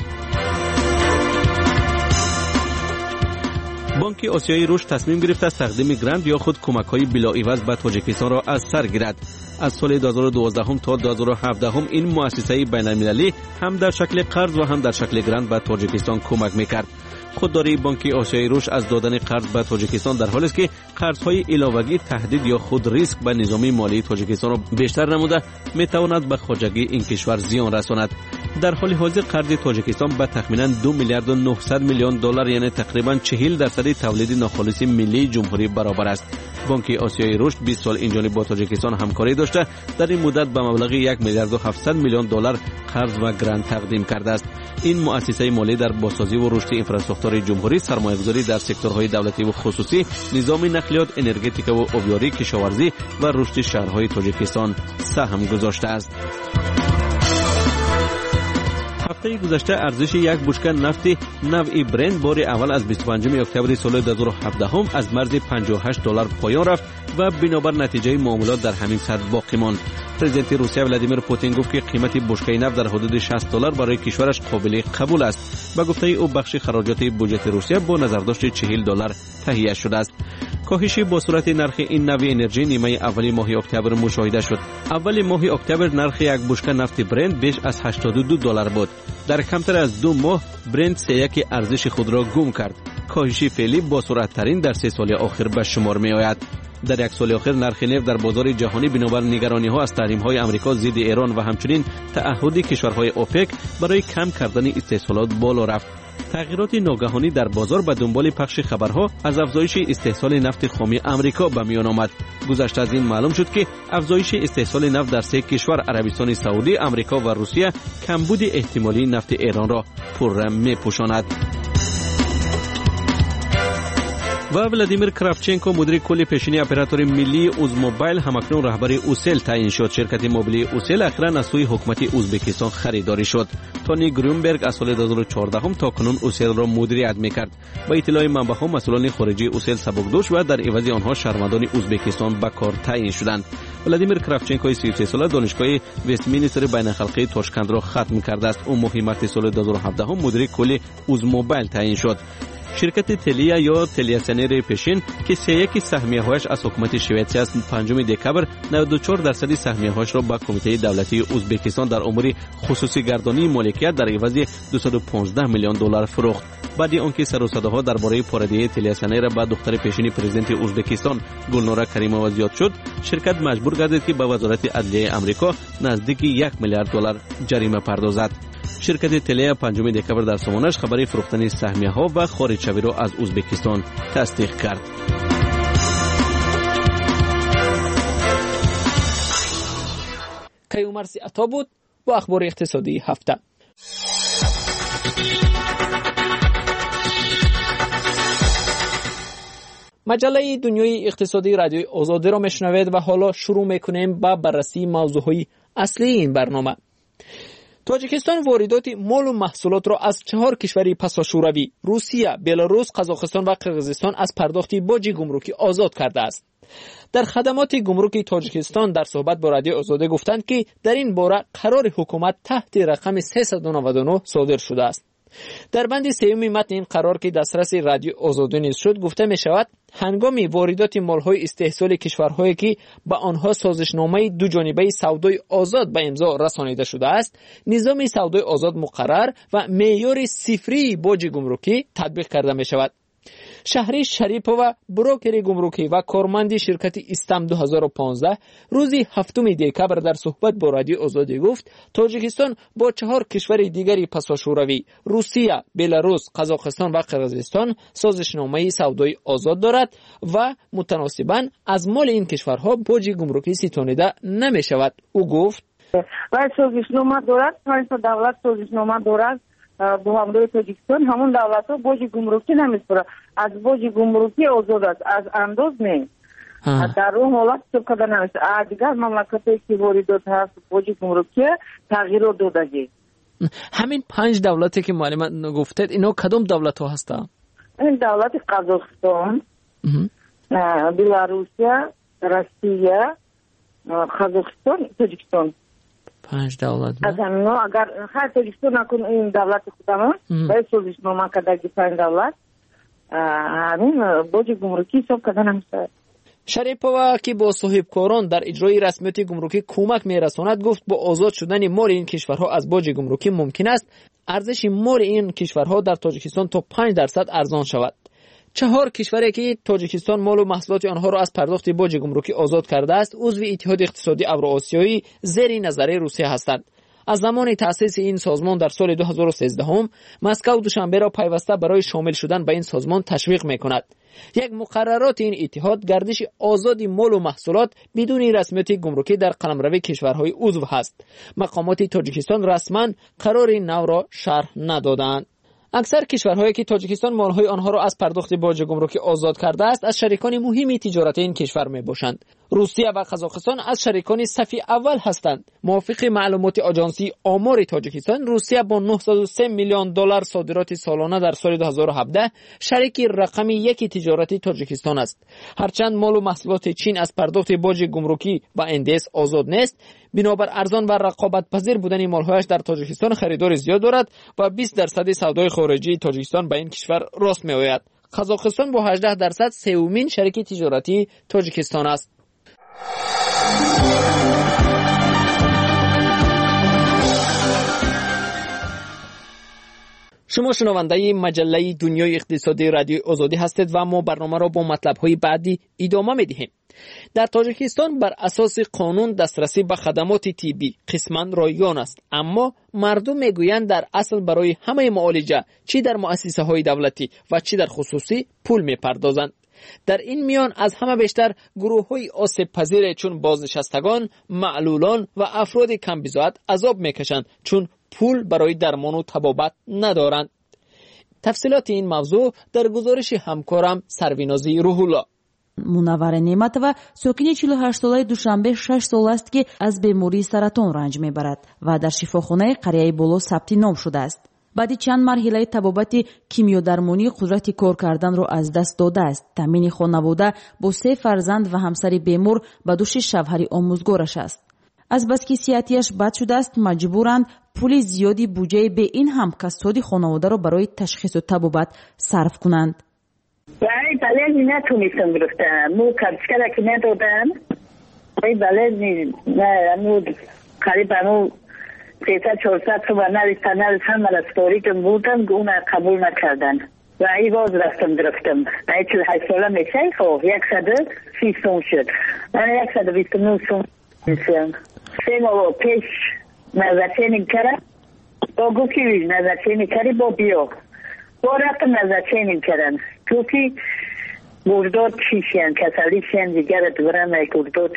Speaker 24: بانک آسیایی رشد تصمیم گرفته است تقدیم گرانت یا خود کمک‌های بلاعوض به تاجیکستان را از سر گیرد. از سال 2012 تا 2017 این مؤسسه بین‌المللی هم در شکل قرض و هم در شکل گرانت به تاجیکستان کمک می‌کرد. خودداری بانک آسیایی رشد از دادن قرض به تاجیکستان در حالی است که قرض‌های علاوه‌ای تهدید یا خود ریسک به نظام مالی تاجیکستان را بیشتر نموده می‌تواند به خواجگی این کشور زیان رساند. در حال حاضر قرض تاجیکستان به تخمیناً 2 میلیارد و 900 میلیون دلار یعنی تقریباً 40% تولید ناخالص ملی جمهوری برابر است. بانک آسیایی رشد 20 سال اینجانب با تاجیکستان همکاری داشته در این مدت به مبلغ 1 میلیارد و 700 میلیون دلار قرض و گرانت تقدیم کرده است. این مؤسسه مالی در بازسازی و رشد انفراستراکچور جمهوری، سرمایه‌گذاری در سکتورهای دولتی و خصوصی، نظام نقلیات، انرژتیک و آبیاری، کشاورزی و رشد شهرهای تاجیکستان سهم گذاشته است. هفته گذشته ارزش یک بشکه نفت نوع برنت بار اول از 25 اکتبر سال 2017 از مرز 58 دلار پایان رفت و بنابر نتیجه معاملات در همین سطح باقی ماند. پرزیدنت روسیه ولادیمیر پوتین گفت که قیمت بشکه نفت در حدود 60 دلار برای کشورش قابل قبول است. به گفته او بخش خراجات بودجه روسیه با نظرداشت 40 دلار تهیه شده است. کاهشی با صورت نرخ این نوع انرژی نیمه اولی ماه اکتبر مشاهده شد. اول ماه اکتبر نرخ یک بشکه نفت برنت بیش از 82 دلار بود. در کمتر از 2 ماه برنت 3 ارزش خود را گم کرد. کاهشی فعلی با سرعت ترین در 3 سال اخیر به شمار می آید. در 1 سال اخیر نرخ نفت در بازار جهانی بنابر نگرانی ها از تحریم های آمریکا ضد ایران و همچنین تعهد کشورهای اوپک برای کم کردن استحصالات بالا رفت. تغییرات ناگهانی در بازار به دنبال پخش خبرها از افزایش استحصال نفت خام آمریکا به میان آمد. گذشته از این معلوم شد که افزایش استحصال نفت در سه کشور عربستان سعودی، آمریکا و روسیه کمبود احتمالی نفت ایران را پررم می‌پوشاند. و ولادیمیر کراپچنکو مدیر کل پیشینی اپراتور ملی اوزموبایل همکنون رهبر اوسل تعیین شد. شرکت موبیلی اوسل اخیراً از سوی حکومت ازبکستان خریداری شد. تونی گرونبرگ از سال 2014 تا کنون اوسل را مدیریت می‌کرد. با اطلاع منبع‌ها مسئولان خارجی اوسل سبکدوش و در عوض آنها شهروندان ازبکستان به کار تعیین شدند. ولادیمیر کراپچنکو 33 ساله دانشگاه وستمینستر بین‌المللی تاشکند را ختم کرده است. او ماه مارس سال 2017 مدیر کل اوزموبایل تعیین شد. شرکت تلیا یا تلیاسنر پیشین که 3.1 سهمیه‌هایش از حکومت شوئیسری است 5 دکبر 94% سهمیه‌هایش را به کمیته دولتی ازبکستان در امور خصوصی گردانی مالکیت در عوض 215 میلیون دلار فروخت. بعد آنکه سر و صداها درباره پارادهی تلیاسنر به دختر پیشین پرزیدنت ازبکستان گلنورا کریمووا زیاد شد، شرکت مجبور گردید که به وزارت عدلیه آمریکا نزدیک 1 میلیارد دلار جریمه پردازد. شرکت تلیا 5 دکبر در سامانش خبری فروختن سهمیه‌ها و خارج شوی را از ازبکستان تصدیق کرد.
Speaker 23: کیومرثی عطا بود با اخبار اقتصادی هفته. مجله دنیای اقتصادی رادیوی آزادی را میشنوید و حالا شروع میکنیم با بررسی موضوعهای اصلی این برنامه. تاجیکستان واردات مال و محصولات را از 4 کشور پساشوروی روسیه، بلاروس، قزاقستان و قرقیزستان از پرداخت باج گمرکی آزاد کرده است. در خدمات گمرکی تاجیکستان در صحبت با رادیو آزادی گفتند که در این باره قرار حکومت تحت رقم 399 صادر شده است. در بند سوم متن این قرار که دسترس رادیو آزادی نیز شد گفته می شود هنگام واردات مالهای استحصال کشورهایی که به آنها سازشنامه دو جانبه سودای آزاد به امضا رسانیده شده است، نظام سودای آزاد مقرر و معیار صفری باج گمرکی تطبیق کرده می شود. شهری شریپووا بروکر گمرکی و کارمند شرکت استم 2015 روز 7 دکبر در صحبت با رادیو آزادی گفت تاجیکستان با 4 کشور دیگری پساشوروی روسیه، بلاروس، قزاقستان و قرقیزستان سازشنامه سودای آزاد دارد و متناسباً از مال این کشورها باج گمرکی ستانیده نمی شود. او گفت
Speaker 6: و سازشنامه دارد، هر دولت سازشنامه دارد با همراه تاجیکستان همون دولت ها باج گمرکی نمیسپره، از باج گمرکی آزاد است، از انداز نه. در اون حالت سبکده نمیشه. دیگر مملکتی که واردات هست باج گمرکی تغییر دادگی.
Speaker 23: همین 5 دولتی که معلومات گفتید اینا کدام دولت ها هستند؟
Speaker 6: این دولت قزاقستان، بلاروسیه، روسیه، قزاقستان، تاجیکستان.
Speaker 23: 5 دولت.
Speaker 6: از همینها اگر خیلی تاجیکستان نکن این دولت خودمون باید سازشنامه کردگی 5 دولت همین باج گمرکی حساب کردن نمیشه.
Speaker 23: شریپووا که با صاحبکاران در اجرای رسمیت گمرکی کمک میرساند گفت با آزاد شدن مال این کشورها از باج گمرکی ممکن است ارزش مال این کشورها در تاجیکستان تا 5% ارزان شود. 4 کشوری که تاجیکستان مال و محصولات آنها را از پرداخت باج گمرکی آزاد کرده است عضو اتحاد اقتصادی اوراسیایی زیر نظر روسیه هستند. از زمان تأسیس این سازمان در سال 2013 مسکو دوشنبه را پیوسته برای شامل شدن به این سازمان تشویق می‌کند. یک مقررات این اتحاد گردش آزادی مال و محصولات بدون رسمیت گمرکی در قلمرو کشورهای عضو هست. مقامات تاجیکستان رسما قرار این نو را شرح ندادند. اکثر کشورهایی که تاجیکستان مالهای آنها را از پرداخت باج گمرکی آزاد کرده است از شریکان مهمی تجارت این کشور میباشند. روسیه و قزاقستان از شریکان صف اول هستند. موافق معلومات آژانسی آمار تاجیکستان، روسیه با 903 میلیون دلار صادرات سالانه در سال 2017 شریک رقمی 1 تجارتی تاجیکستان است. هرچند مال و محصولات چین از پرداخت باج گمرکی و NDS آزاد نیست، بنابر ارزان و رقابت پذیر بودن مالهایش در تاجیکستان خریدار زیاد دارد و 20% سودای خارجی تاجیکستان به این کشور راست میآید. قزاقستان با 18% سومین شریک تجارتی تاجیکستان است. شما شنونده مجله دنیای اقتصادی رادیو آزادی هستید و ما برنامه را با مطلب‌های بعدی ادامه می‌دهیم. در تاجیکستان بر اساس قانون دسترسی به خدمات طبی قسماً رایگان است، اما مردم میگویند در اصل برای همه معالجه چی در مؤسسه‌های دولتی و چی در خصوصی پول می‌پردازند. در این میان از همه بیشتر گروه‌های آسیب پذیر چون بازنشستگان، معلولان و افراد کم بضاعت عذاب میکشند چون پول برای درمان و طبابت ندارند. تفصیلات این موضوع در گزارش همکارم سروینازی روح‌الله.
Speaker 5: منور نعمت و ساکن 48 ساله دوشنبه 6 سال است که از بیماری سرطان رنج میبرد و در شفاخانه قریه بولو ثبت نام شده است. بعد چند مرحله طبابت کیمیودرمانی قدرت کار کردن را از دست داده است. تامین خانواده با 3 فرزند و همسر بیمار به دوش شوهر آموزگارش است. از بس که صحتیش بد شده است مجبورند پول زیادی بودجه به این همکاسات خانواده را برای تشخیص و طبابت صرف کنند.
Speaker 6: بله نتونستم گرفتم. مو کارچکر که ندادن. بله نه قریب همون 300-400 تو نویستن هم مرستاری که بودم اون قبول نکردن و ای باز رفتم گرفتم. 48 ساله میشه خب 130 سوم شد. من 129 سوم میشم. 3 ماه پیش نظرچینی کردم. با گفتی نظرچینی کردی با بیا. با رفتم نظرچینی کردم. گفتی گرداد چیشین کسالیشین دیگر دورم گرداد.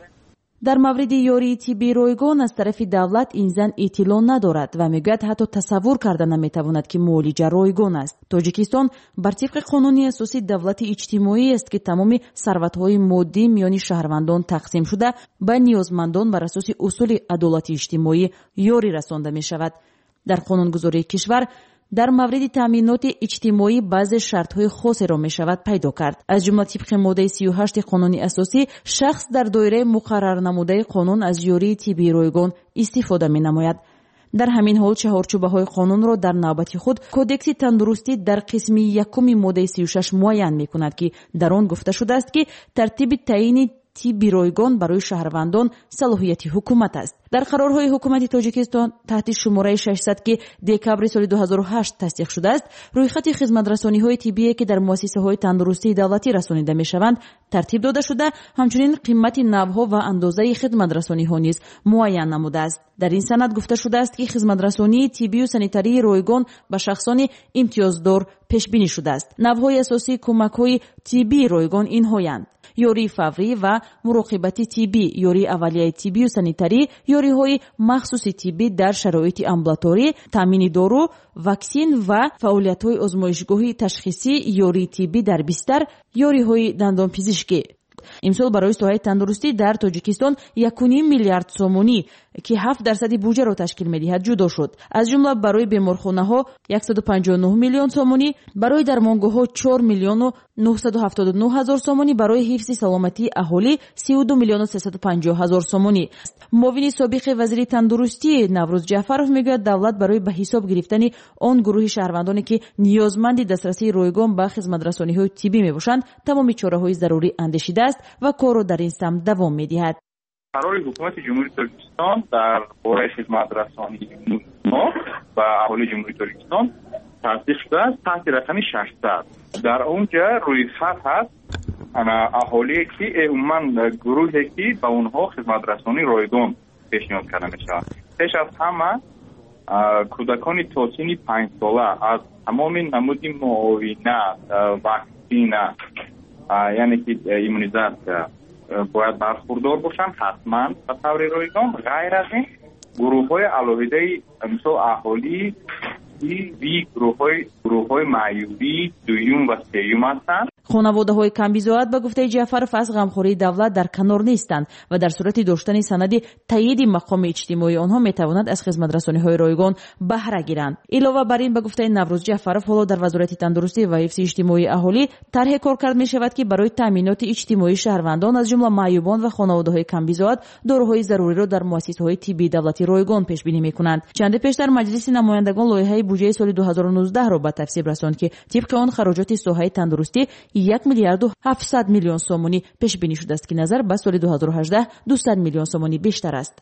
Speaker 5: در مورد یاری طبی رایگان از طرف دولت این زن اطلاع ندارد و میگوید حتی تصور کردن نمیتواند که معالجه رایگان است. تاجیکستان بر طبق قانون اساسی دولت اجتماعی است که تمام ثروت‌های مادی میان شهروندان تقسیم شده به نیازمندان بر اساس اصول عدالت اجتماعی یاری رسانده می شود. در قانونگذاری کشور در مورد تامینات اجتماعی بعضی شرط‌های خاصی را می‌شود پیدا کرد. از جمله طبق ماده 38 قانون اساسی شخص در دایره مقرر نموده قانون از یاری طبی رایگان استفاده می‌نماید. در همین حال چهارچوبه‌های قانون را در نوبت خود کودکس تندرستی در قسم یکم ماده 36 معین می‌کند که در آن گفته شده است که ترتیب تعیین طبی رایگان برای شهروندان صلاحیت حکومت است. در قرارهای حکومت تاجیکستان تحت شماره 600 که دکبر سال 2008 تصدیق شده است، رویخط خدمت‌رسانی‌های طبی که در مؤسسه‌های تندرستی دولتی رسانیده می‌شوند ترتیب داده شده، همچنین قیمت نوها و اندازه خدمت‌رسانی‌ها نیز معین نموده است. در این سند گفته شده است که خدمت‌رسانی طبی و سانیتاری رایگان به شخصان امتیازدار پیش بینی شده است. نوهای اساسی کمک‌های طبی رایگان اینهایند: یاری فوری و مراقبت طبی، یاری اولیه طبی و سانیتاری، یاری‌های مخصوص طبی در شرایط امبولاتوری، تامین دارو، واکسن و فعالیت‌های آزمایشگاهی تشخیصی، یاری طبی در بستر، یاری‌های دندانپزشکی. امسال برای ساحه تندرستی در تاجیکستان 1.5 میلیارد سومونی که 7% بودجه را تشکیل می‌دهد جدا شد. از جمله برای بیمارخانه‌ها 159 میلیون سومونی، برای درمانگاه‌ها 4 میلیون و 979 هزار سومونی، برای حفظ سلامتی اهالی 32 میلیون و 350 هزار سومونی. معاون سابق وزیر تندرستی نوروز جعفرов میگوید دولت برای به حساب گرفتن آن گروه شهروندانی که نیازمند دسترسی رایگان به خدمت‌رسانی‌های طبی میباشند تمام چاره‌های ضروری اندیشیده است و کار را در این سمت دوام می‌دهد.
Speaker 7: قرار حکومت جمهوری تاجیکستان در باره خدمت‌رسانی و اهالی جمهوری تاجیکستان تصدیق شده است تحت رقم 600. در اونجا روی خط هست اهالی که عموما گروهی که به اونها خدمت‌رسانی رایگان پیشنهاد کرده میشه. پیش از همه کودکان تا سن 5 ساله از تمام نمود معاونت، واکسین، یعنی که ایمونیزاسیون باید برخوردار باشند حتما به طور رایگان. غیر از این گروه‌های علاوه مثل اهالی وی گروه‌های معیوبی دوم و سوم هستند.
Speaker 5: خانواده‌های کم‌بضاعت به گفته جعفرов از غمخوری دولت در کنار نیستند و در صورت داشتن سند تایید مقام اجتماعی آنها میتوانند از خدمت‌رسانی‌های رایگان بهره گیرند. علاوه بر این به گفته نوروز جعفرov حالا در وزارت تندرستی و حفظ اجتماعی اهالی طرح کار کرد می‌شود که برای تامینات اجتماعی شهروندان از جمله معیوبان و خانواده‌های کم‌بضاعت داروهای ضروری را در مؤسسه‌های طبی دولتی رایگان پیش بینی می‌کنند. چند پیش در مجلس نمایندگان لایحه بودجه سال 2019 را به تصویب رساند که طبق آن خراجات ساحه تندرستی 1 میلیارد و 700 میلیون سومونی پیش بینی شده است که نظر به سال 2018 200 میلیون سومونی بیشتر است.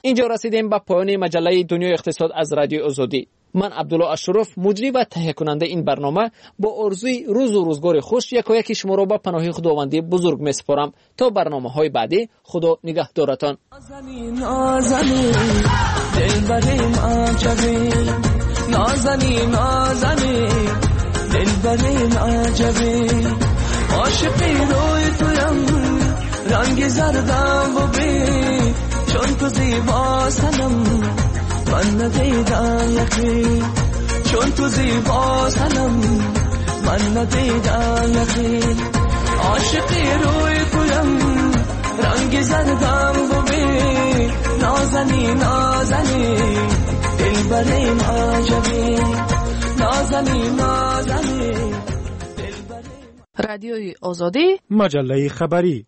Speaker 23: اینجا رسیدیم به پایان مجله دنیای اقتصاد از رادیو آزادی. من عبدالله اشرف مجری و تهیه کننده این برنامه با آرزوی روز و روزگار خوش یکایک شما را به پناه خداوندی بزرگ میسپارم. تا برنامه‌های بعدی خدا نگهدارتان.
Speaker 1: دلبریم عجبی عاشقی روی تویم رنگ زردم و بی چون تو زیبا سنم من ندیدم یقین چون تو زیبا سنم من ندیدم یقین عاشقی روی تویم رنگ زردم و بی نازنی نازنی دلبریم عجبی نازنی نازنی.
Speaker 20: رادیوی آزادی
Speaker 8: مجله خبری.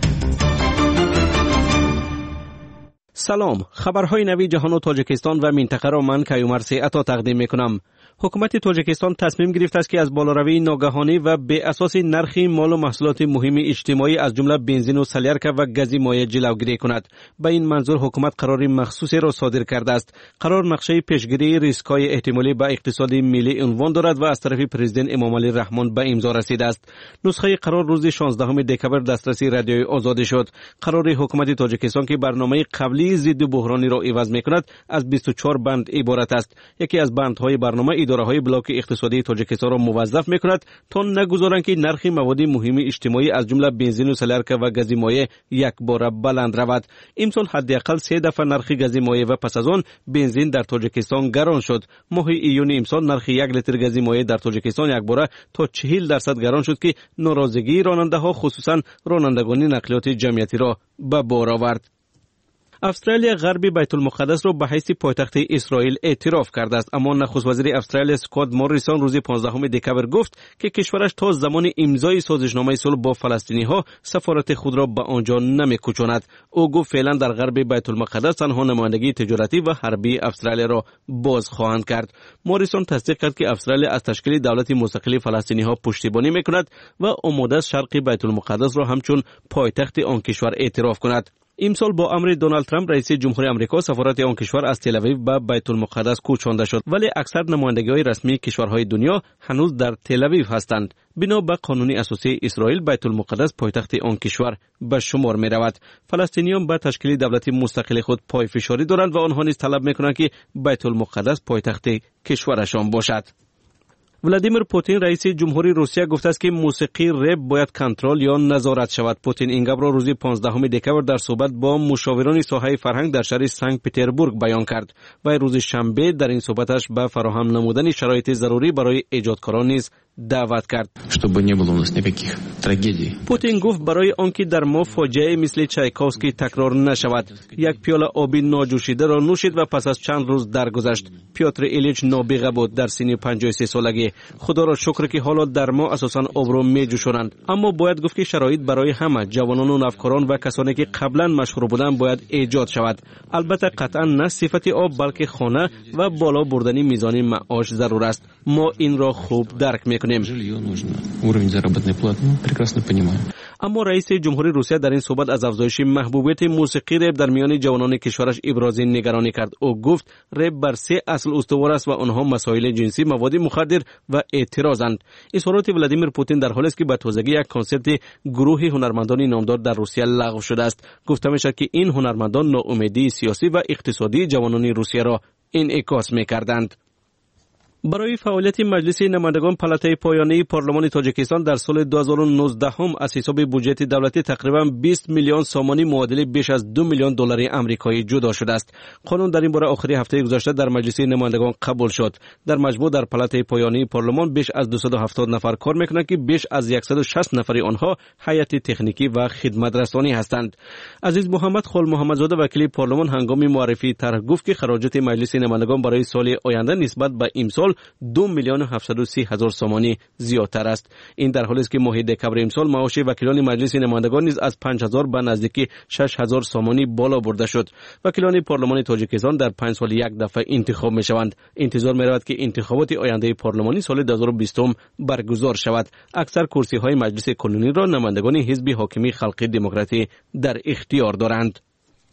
Speaker 24: سلام، خبرهای نوی جهان و تاجیکستان و منطقه را من کیومرث عطا تقدیم میکنم. حکومت تاجیکستان تصمیم گرفته است که از بالاروی ناگهانی و به اساس نرخ مال و محصولات مهم اجتماعی از جمله بنزین و سلیارکا و گاز مایع جلوگیری کند. به این منظور حکومت قرار مخصوصی را صادر کرده است. قرار نقشه پیشگیری ریسک‌های احتمالی به اقتصاد ملی عنوان دارد و از طرف پرزیدنت امامعلی رحمان به امضا رسیده است. نسخه قرار روز 16 دکبر دسترسی رادیوی آزادی شد. قرار حکومت تاجیکستان که برنامه قبلی ضد بحرانی را عوض می‌کند از 24 بند عبارت است. یکی از بندهای برنامه اداره‌های بلاک اقتصادی تاجیکستان را موظف می‌کند تا نگذارند که نرخ مواد مهم اجتماعی از جمله بنزین و سلیارکا و گاز مایع یک بار بلند رود. امسال حداقل 3 دفعه نرخ گاز مایع و پس از آن بنزین در تاجیکستان گران شد. ماه ایون امسال نرخ 1 لیتر گاز مایع در تاجیکستان یک بار تا 40% گران شد که ناراضگی راننده‌ها خصوصا رانندگان نقلیات جمعیتی را به بار آورد. استرالیا غربی بیت المقدس را به حیث پایتخت اسرائیل اعتراف کرده است، اما نخست وزیر استرالیا اسکات موریسون روز 15 دکبر گفت که کشورش تا زمان امضای سازشنامه صلح با فلسطینی‌ها سفارت خود را به آنجا نمی‌کوشاند. او گفت فعلا در غرب بیت المقدس تنها نمایندگی تجارتی و حربی استرالیا را باز خواهند کرد. موریسون تصدیق کرد که استرالیا از تشکیل دولت مستقل فلسطینی‌ها پشتیبانی می‌کند و آماده است شرق بیت المقدس را همچون پایتخت آن کشور اعتراف کند. امسال با امر دونالد ترامپ رئیس جمهوری آمریکا سفارت آن کشور از تل آویو به بیت المقدس کوچانده شد، ولی اکثر نمایندگی‌های رسمی کشورهای دنیا هنوز در تل آویو هستند. بنا به قانون اساسی اسرائیل بیت المقدس پایتخت آن کشور به شمار می رود. فلسطینیان به تشکیل دولت مستقل خود پای فشاری دارند و آنها نیز طلب می‌کنند که بیت المقدس پایتخت کشورشان باشد. ولادیمیر پوتین رئیس جمهوری روسیه گفته است که موسیقی رپ باید کنترل یا نظارت شود. پوتین این گپ را روز 15 دکبر در صحبت با مشاوران ساحه فرهنگ در شهر سنت پترزبورگ بیان کرد و روز شنبه در این صحبتش به فراهم نمودن شرایط ضروری برای ایجادکاران نیز دعوت کرد. پوتین گفت برای آنکه در ما فاجعه مثل چایکوفسکی تکرار نشود، یک پیاله آب ناجوشیده را نوشید و پس از چند روز درگذشت. پیوتر ایلیچ نابغه بود در سن 53 سالگی. خدا را شکر که حالا در ما اساساً آب را میجوشانند، اما باید گفت که شرایط برای همه جوانان و نوکران و کسانی که قبلا مشهور بودند باید ایجاد شود. البته قطعا نه صفت آب بلکه خانه و بالا بردن میزان معاش ضرور است. ما این را خوب درک میکنیم. اما رئیس جمهوری روسیه در این صحبت از افزایش محبوبیت موسیقی رپ در میان جوانان کشورش ابراز نگرانی کرد. او گفت رپ بر 3 اصل استوار است و آنها مسائل جنسی، مواد مخدر و اعتراضند. اظهارات ولادیمیر پوتین در حالی است که به تازگی یک کنسرت گروه هنرمندان نامدار در روسیه لغو شده است. گفته میشد که این هنرمندان ناامیدی سیاسی و اقتصادی جوانان روسیه را انعکاس میکردند. برای فعالیت مجلس نمایندگان پلاتای پایانی پارلمان تاجیکستان در سال 2019 از حساب بودجه دولتی تقریبا 20 میلیون سامانی معادل بیش از 2 میلیون دلار آمریکایی جدا شده است. قانون در این باره آخری هفته گذشته در مجلس نمایندگان قبول شد. در مجموع در پلاتای پایانی پارلمان بیش از 270 نفر کار میکنند که بیش از 160 نفر آنها هیئت تکنیکی و خدمت رسانی هستند. عزیز محمد خال محمدزاده وکیل پارلمان هنگام معرفی طرح گفت که خراجات مجلس نمایندگان برای سال آینده نسبت به امسال 2 میلیون 730 هزار سامانی زیادتر است. این در حالی است که ماه دکبر امسال معاش وکیلان مجلس نمایندگان نیز از 5000 به نزدیک 6000 سامانی بالا برده شد. وکیلان پارلمان تاجیکستان در 5 سال یک دفعه انتخاب می شوند. انتظار می رود که انتخابات آینده پارلمانی سال 2020 برگزار شود. اکثر کرسی های مجلس کنونی را نمایندگان حزب حاکمی خلق دموکراتی در اختیار دارند.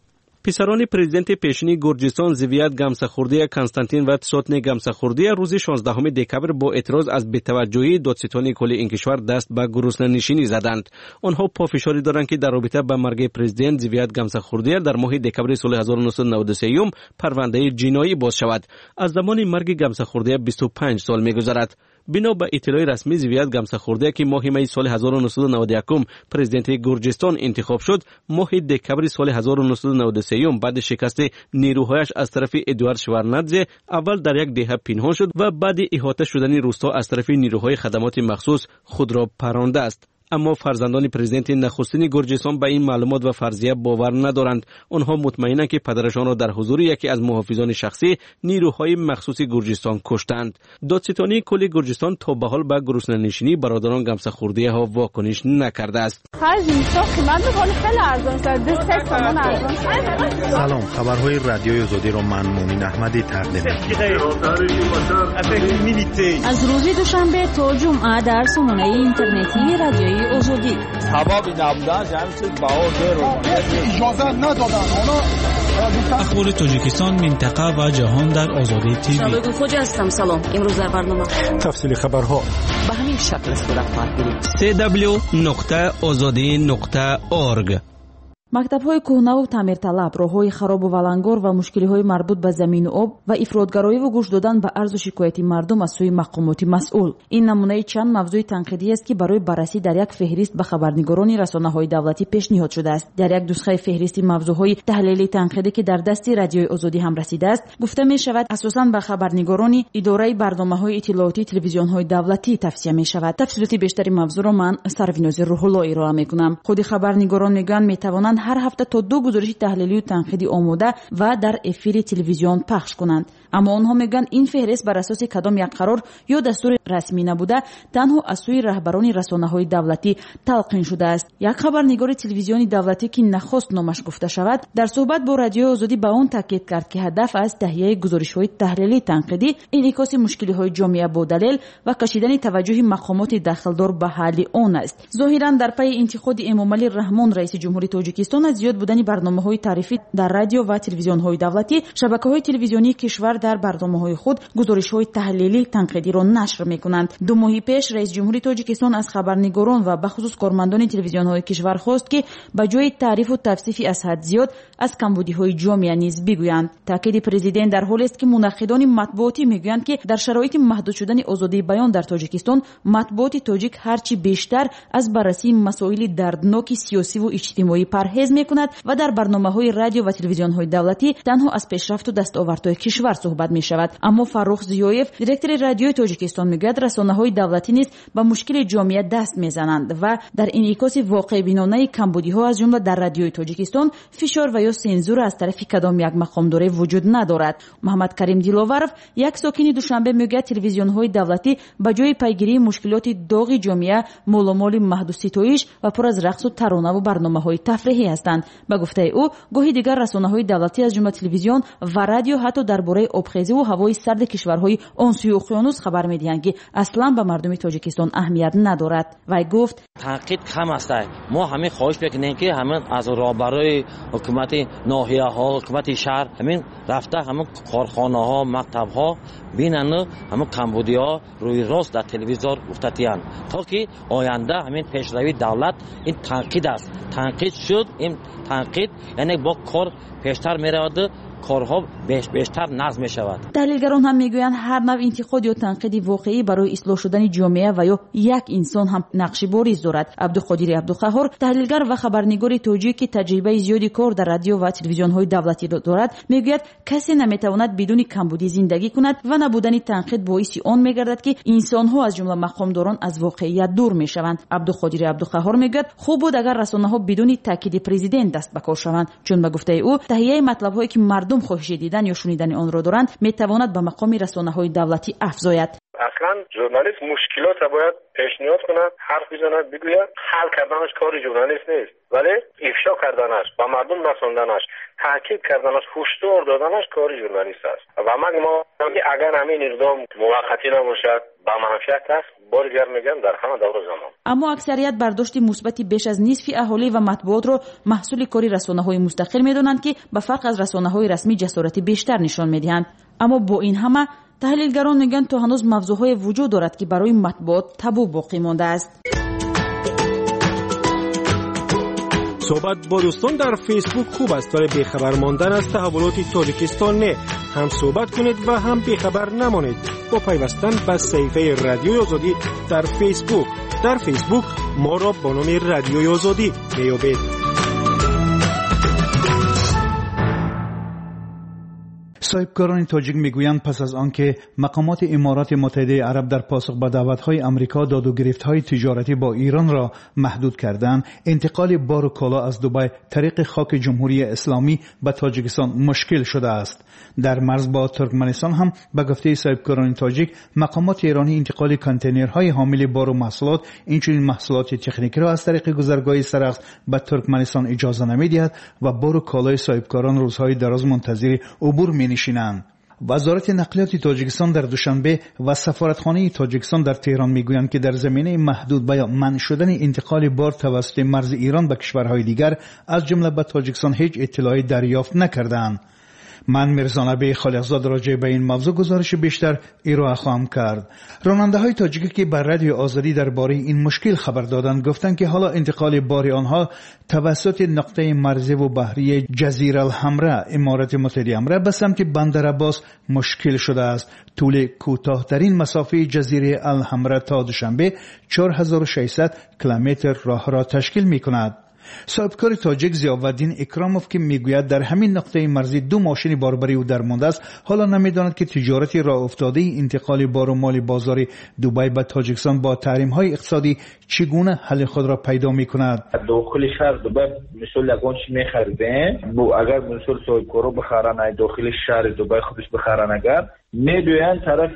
Speaker 24: پسران پرزیدنت پیشین گرجستان زویت گمسخوردی کنستانتین و تسوتن گمسخوردی روز 16 دکبر با اعتراض از بی‌توجهی دادستان کل این کشور دست به گرسنه‌نشینی زدند. آنها پافشاری دارند که در رابطه با مرگ پرزیدنت زویت گمسخوردی در ماه دکبر سال 1993 پرونده جنایی باز شود. از زمان مرگ گمسخوردی 25 سال می‌گذرد. بنا به اطلاع رسمی زویت گمسخوردی که ماه می سال 1991 پرزیدنت گرجستان انتخاب شد، ماه دکبر سال 1993 بعد شکست نیروهایش از طرف ادوارد شورنادزه اول در یک دهه پنهان شد و بعد احاطه شدن روستا از طرف نیروهای خدمات مخصوص خود را پرانده است. اما فرزندان پرزیدنت نخستین گرجستان به این معلومات و فرضیه باور ندارند. آنها مطمئنند که پدرشان را در حضور یکی از محافظان شخصی نیروهای مخصوص گرجستان کشتند. دادستانی کل گرجستان تا به حال به گرسنه‌نشینی برادران گمسخوردی ها واکنش نکرده است.
Speaker 9: سلام، خبرهای رادیوی آزادی را من مومن احمدی تقدیم می‌کنم.
Speaker 2: از روز دوشنبه تا جمعه در سامانه اینترنتی رادیوی آزادی
Speaker 10: سبب نبودن جمعیت بهار اجازه ندادن.
Speaker 4: اخبار تاجیکستان، منطقه و جهان در آزادی تیوی.
Speaker 11: شبکه خوجا هستم. سلام. امروز در برنامه
Speaker 8: تفصیل خبرها
Speaker 11: به همین شکل صورت خواهد گرفت.
Speaker 24: www.azadi.org.
Speaker 5: мактабҳои кӯҳнаву таъмирталаб, роҳҳои харобу валангор ва мушкилиҳои марбут ба замину об ва ифродгароиву гӯш додан ба арзу шикояти мардум аз сӯи мақомоти масъул. ин намунаи чанд мавзӯи танқидӣ аст ки барои баррасӣ дар як феҳрист ба хабарнигорони расонаҳои давлатӣ пешниҳод шудааст. дар як нусхаи феҳристи мавзӯъҳои таҳлилии танқидӣ ки дар дасти радиои озодӣ ҳам расидааст, гуфта мешавад асосан ба хабарнигорони идораи барномаҳои иттилоотии телевизионҳои давлатӣ тавсия мешавад. тафсилоти бештари мавзӯъро ман сарвинози рӯҳулло ироа мекунам. худи хабарнигорон мегӯянд метавонанд ҳар ҳафта то 2 гузориши таҳлилию танқидӣ омода ва дар эфири телевизион пахш кунанд. аммо онҳо мегӯянд ин феҳрист бар асоси кадом як қарор ё дастури расмӣ набуда, танҳо аз сӯи раҳбарони расонаҳои давлатӣ талқин шудааст. як хабарнигори телевизиони давлатӣ ки нахост номаш гуфта шавад, дар суҳбат бо радиои озодӣ ба он таъкид кард ки ҳадаф аз таҳияи гузоришҳои таҳлилии танқидӣ инъикоси мушкилиҳои ҷомеа бо далел ва кашидани таваҷҷӯҳи мақомоти дахлдор ба ҳалли он аст. зоҳиран дар пайи интиқоди эмомалӣ раҳмон раиси ҷумҳури тоҷикистон аз зиёд будани барномаҳои таърифӣ дар радио ва телевизионҳои давлатӣ, шабакаҳои телевизионии кишвар дар барномаҳои худ гузоришҳои таҳлилӣ танқидиро нашр мекунанд. 2 моҳи пеш раис ҷумҳури тоҷикистон аз хабарнигорон ва бахусус кормандони телевизионҳои кишвар хост ки ба ҷои таърифу тавсифи аз ҳад зиёд аз камбудиҳои ҷомеа низ бигӯянд. таъкиди президент дар ҳолест ки мунаққидони матбуотӣ мегӯянд ки дар шароити маҳдуд шудани озодии баён дар тоҷикистон матбуоти тоҷик ҳарчи бештар аз баррасии масоили дардноки сиёсиву иҷтимоӣ парҳез мекунад ва дар барномаҳои радио ва телевизионҳои давлатӣ танҳо аз пешрафту дастовардҳои кишвар суҳбат мешавад. аммо Фаррух Зиёев, директори радиои Тоҷикистон, мегӯяд расонаҳои давлатӣ низ ба мушкили ҷомеа даст мезананд ва дар инъикоси воқеъбинонаи камбудиҳо аз ҷумла дар радиои Тоҷикистон фишор ва ё сензура аз тарафи кадом як мақомдорӣ вуҷуд надорад. Муҳаммад Карим Диловаров, як сокини Душанбе, мегӯяд телевизионҳои давлатӣ ба ҷои пайгирии мушкилоти доғи ҷомеа моломоли маҳдуситоиш ва пур аз рақсу таронаву барномаҳои тафриҳӣ ҳастанд. ба гуфтаи ӯ, гоҳи дигар расонаҳои давлатӣ аз ҷумла телевизион ва радио ҳатто дар бораи обхезиву ҳавои сарди кишварҳои он сӯи уқёнус хабар медиҳанд ки аслан ба мардуми Тоҷикистон аҳамият надорад. вай гуфт:
Speaker 12: танқид кам аст. мо ҳамин хоҳиш мекунем ки ҳамин аз роҳбарои ҳукумати ноҳияҳо, ҳукумати шаҳр ҳамин рафта ҳамин корхонаҳо, мактабҳо бинанд ҳамин камбудиҳо рӯи рост дар телевизор уфтатиянд, то ки оянда ҳамин пешравии давлат ин танқид аст. танқид шуд, ин танқид яъне бо кор пештар меравад, корҳо бештар назм мешавад.
Speaker 5: таҳлилгарон ҳам мегӯянд ҳар нав интиқод ё танқиди воқеӣ барои ислоҳ шудани ҷомеа ва ё як инсон ҳам нақши бориз дорад. абдуқодири абдуқаҳҳор, таҳлилгар ва хабарнигори тоҷик ки таҷрибаи зиёди кор дар радио ва телевизионҳои давлатӣ дорад, мегӯяд касе наметавонад бидуни камбудӣ зиндагӣ кунад ва набудани танқид боиси он мегардад ки инсонҳо аз ҷумла мақомдорон аз воқеият дур мешаванд. абдуқодири абдуқаҳҳор мегӯяд хуб буд агар расонаҳо бидуни таъкиди президент даст ба кор шаванд, чун ба гуфтаи ӯ таҳияи матлабҳое ки мардум хоҳиши дидан ё шунидани онро доранд метавонад ба мақоми расонаҳои давлатӣ афзояд.
Speaker 14: اصلا ژورنالیست مشکلات را باید پیشنهاد کند، حرف بزند، بگوید. حل کردنش کار ژورنالیست نیست، ولی افشا کردنش، به مردم رساندنش، تاکید کردنش، هشدار دادنش کار ژورنالیست است. و ما اگر همین اقدام موقتی نباشد با منفعت است، بارگر میگم در همه دور زمان.
Speaker 5: اما اکثریت برداشت مثبتی بیش از نصف اهالی و مطبوعات رو محصول کاری رسانه‌های مستقل میدونند که به فرق از رسانه‌های رسمی جسارت بیشتر نشان میدهند. اما با این همه تحلیلگران میگن تا هنوز موضوعهای وجود دارد که برای مطبوعات تابو باقی مانده است.
Speaker 8: صحبت با دوستان در فیسبوک خوب است، ولی بیخبر ماندن از تحولات تاجیکستان نه. هم صحبت کنید و هم بیخبر نمانید با پیوستن به صفحه رادیوی آزادی در فیسبوک. در فیسبوک ما را با نام رادیوی آزادی میابید.
Speaker 13: صاحبکاران تاجیک میگویند پس از آنکه مقامات امارات متحده عرب در پاسخ به دعوت‌های آمریکا داد و گرفت‌های تجارتی با ایران را محدود کردند، انتقال بار و کالا از دبی طریق خاک جمهوری اسلامی به تاجیکستان مشکل شده است. در مرز با ترکمنستان هم به گفته صاحبکاران تاجیک، مقامات ایرانی انتقال کانتینرهای حامل بار و محصولات، اینچنین محصولات تکنیکی را از طریق گذرگاه سرخس به ترکمنستان اجازه نمی‌دهد و بار و کالای صاحبکاران روزهای دراز منتظر عبور می‌نشینند. وزارت نقلیات تاجیکستان در دوشنبه و سفارتخانه تاجیکستان در تهران میگویند که در زمینه محدود یا منع شدن انتقال بار توسط مرز ایران به کشورهای دیگر از جمله به تاجیکستان هیچ اطلاعی دریافت نکردند. من میرزا نبی خالقزاد راجع به این موضوع گزارش بیشتر ارائه خواهم کرد. راننده های تاجیکی که بر رادیو آزادی درباره این مشکل خبر دادند گفتند که حالا انتقال بار آنها توسط نقطه مرزی و بحری جزیره الحمراء امارات متحده عرب به سمت بندر عباس مشکل شده است. طول کوتاه‌ترین مسافه جزیره الحمراء تا دوشنبه 4600 کیلومتر راه را تشکیل می‌کند. صاحبکار تاجیک ضیاءالدین اکراموف که میگوید در همین نقطه مرزی 2 ماشین باربری او درمانده است، حالا نمیداند که تجارت راه افتاده انتقال بار و مال بازار دبی به تاجیکستان با تحریم‌های اقتصادی چگونه حل خود را پیدا می‌کند.
Speaker 15: داخل شهر دبی مثل یگان چی می‌خریدن، اگر مثل صاحبکارا بخرن داخل شهر دبی خودش بخرن، اگر میدوین طرف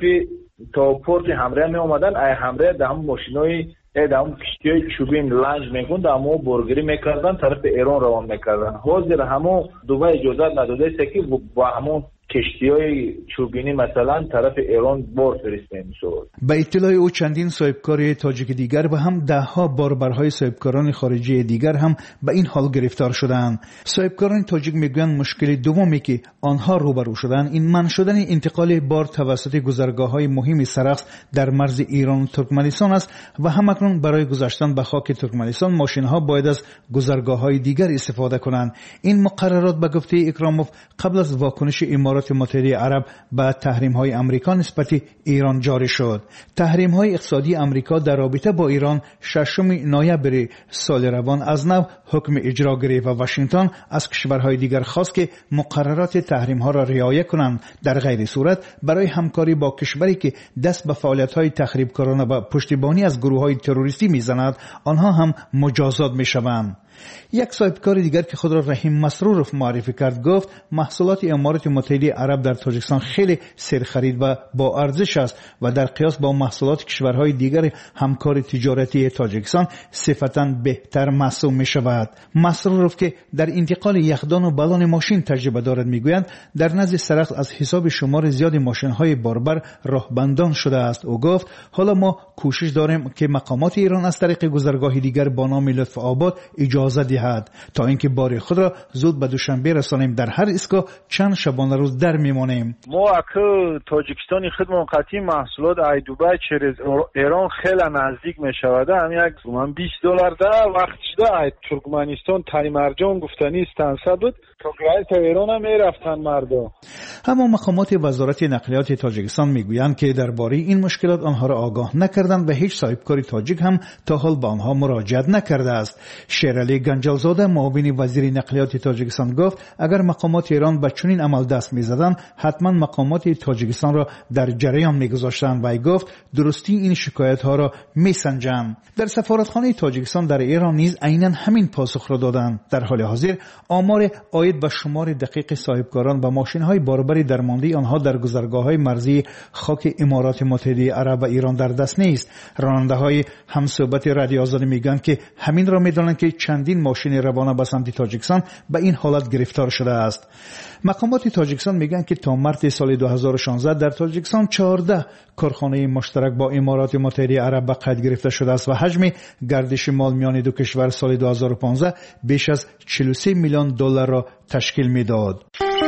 Speaker 15: تا پورت همراه می اومدن، ای همراه دهم ماشینای دام کشتی‌های چوبین لنج میکند، اما برگری میکردن طرف ایران روان میکردن. حاضر همون دبی اجازه نداده است که با همون کشتی‌های چوبینی مثلا طرف ایران بار فرسته میشود.
Speaker 13: به اطلاع او چندین صاحبکار تاجیک دیگر و هم دهها باربرهای صاحبکاران خارجی دیگر هم به این حال گرفتار شدند. صاحبکاران تاجیک میگویند مشکل دومی که آنها روبرو شدند این منع شدن انتقال بار توسط گذرگاه‌های مهم سرخس در مرز ایران و ترکمنستان است و همکنون برای گذشتن به خاک ترکمنستان ماشین‌ها باید از گذرگاه‌های دیگر استفاده کنند. این مقررات به گفته اکراموف قبل از واکنش امارات متحده عرب به تحریم‌های آمریکا نسبت ایران جاری شد. تحریم‌های اقتصادی آمریکا در رابطه با ایران 6 نوامبر سال روان از نو حکم اجرا گرفت و واشنگتن از کشورهای دیگر خواست که مقررات تحریم‌ها را رعایت کنند. در غیر صورت برای همکاری با کشوری که دست به فعالیت‌های تخریبکارانه و پشتیبانی از گروه‌های تروریستی می‌زند، آنها هم مجازات می‌شوند. یک صاحبکار دیگر که خود را رحیم مسرورов معرفی کرد گفت محصولات امارات متحده عرب در تاجیکستان خیلی سرخرید و با ارزش است و در قیاس با محصولات کشورهای دیگر همکار تجارتی تاجیکستان صفتاً بهتر محسوب می شود. مسرورov که در انتقال یخدان و بالون ماشین تجربه دارد میگویند در نزد سرخس از حساب شمار زیاد ماشین‌های باربر راهبندان شده است. او گفت حالا ما کوشش داریم که مقامات ایران از طریق گذرگاه دیگر با نام لطف آباد اجازه دهد تا اینکه بار خود را زود به دوشنبه رسانیم. در هر ایستگاه چند شبانه روز در میمانیم.
Speaker 15: ما اگه تاجیکستانی خدمت قطعی محصولات ای دبی چرز ایران خیلی نزدیک میشود، هم یک $20 ده وقتش ده ای ترکمنستان تای مرجان گفتنی استانسا بود تا ایران هم میرفتن مردم.
Speaker 13: اما مقامات وزارت نقلیات تاجیکستان میگویند که درباره این مشکلات آنها را آگاه نکردند و هیچ صاحبکار تاجیک هم تا حال به آنها مراجعت نکرده است. شیرعلی گنجالزاده معاون وزیر نقلیات تاجیکستان گفت اگر مقامات ایران به چنین عمل دست میزدند حتما مقامات تاجیکستان را در جریان میگذاشتند و گفت درستی این شکایت ها را میسنجند. در سفارتخانه تاجیکستان در ایران نیز عیناً همین پاسخ را دادند. در حال حاضر آمار عاید عاید به شمار دقیق صاحبکاران و ماشین‌های باربر درمانده آنها در گذرگاه‌های مرزی خاک امارات متحده عرب و ایران در دست نیست. راننده‌های همصحبت رادیو آزادی میگن که همین را می‌دانند که چندین ماشین روانه به سمت تاجیکستان به این حالت گرفتار شده است. مقامات تاجیکستان میگن که تا مارس سال 2016 در تاجیکستان 14 کارخانه مشترک با امارات متحده عرب به قید گرفته شده است و حجم گردش مال میان دو کشور سال 2015 بیش از 43 میلیون دلار را تشکیل میداد.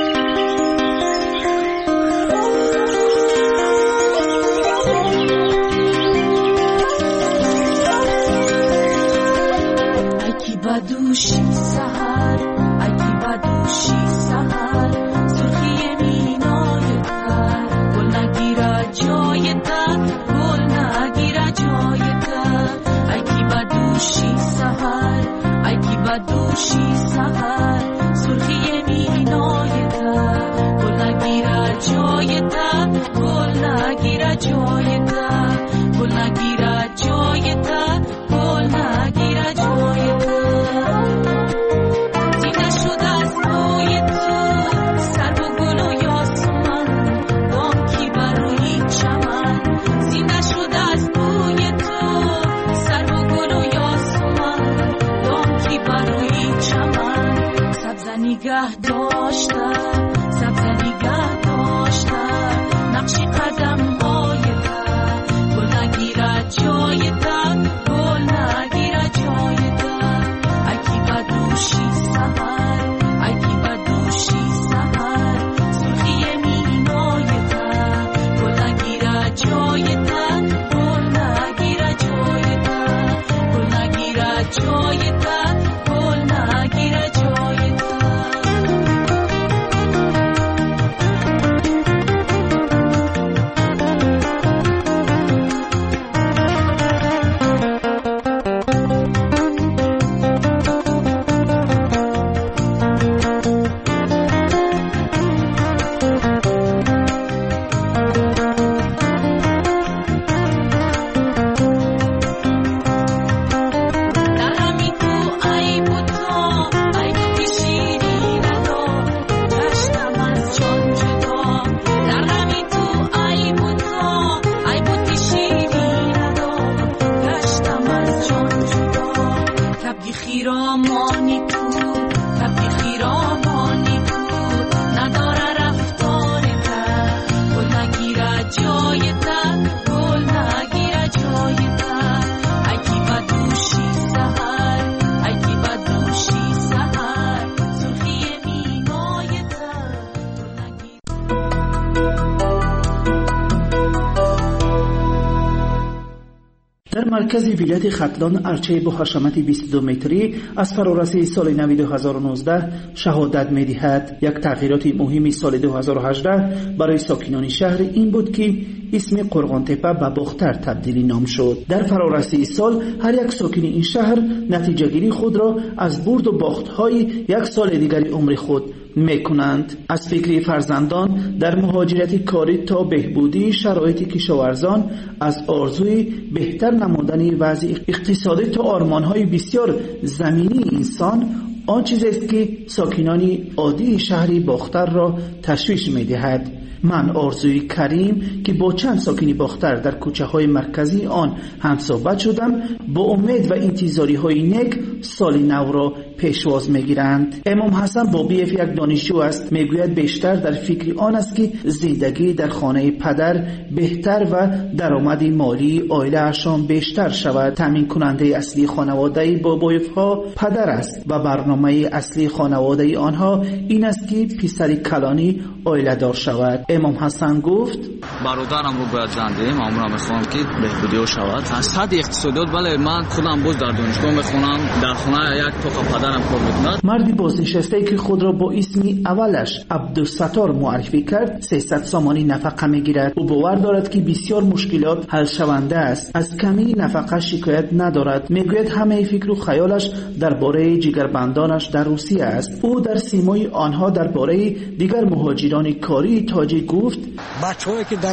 Speaker 13: مرکز ولایت ختلان ارچه با حشمت 22 متری از فرارسی سال نو 2019 شهادت می‌دهد. یک تغییرات مهمی سال 2018 برای ساکنان شهر این بود که اسم قرغان تپه به باختر تبدیلی نام شد. در فرارسی سال هر یک ساکن این شهر نتیجه گیری خود را از برد و باخت‌های یک سال دیگر عمر خود میکنند. از فکر فرزندان در مهاجرت کاری تا بهبودی شرایط کشاورزان، از آرزوی بهتر نمودن وضع اقتصادی تا آرمان‌های بسیار زمینی انسان، آن چیزی است که ساکنان عادی شهری باختر را تشویش می‌دهد. من آرزوی کریم که با چند ساکنی باختر در کوچه های مرکزی آن همصحبت شدم، با امید و انتظاری های نیک سال نو را پیشواز میگیرند. امام حسن بابیف یک دانشجو است، میگوید بیشتر در فکر آن است که زندگی در خانه پدر بهتر و درآمد مالی عائله اشان بیشتر شود. تامین کننده اصلی خانواده بابایف ها پدر است و برنامه اصلی خانواده آنها این است که پسر کلانی عائله دار شود. امام حسن گفت
Speaker 16: برادرم رو باید زندگی معمولا میخوام که بهبودی شود. از حد اقتصادیات بله من خودم باز در دانشگاه میخونم، در خانه یک توخ پدرم کار میکند.
Speaker 13: مردی بازنشسته که خود را با اسم اولش عبدالستار معرفی کرد 300 سامانی نفقه میگیرد. او باور دارد که بسیار مشکلات حل شونده است، از کمی نفقه شکایت ندارد. میگوید همه فکر و خیالش درباره جگربندانش در روسیه است. او در سیمای آنها درباره دیگر مهاجران کاری تاجیک گفت
Speaker 17: بچه‌هایی که در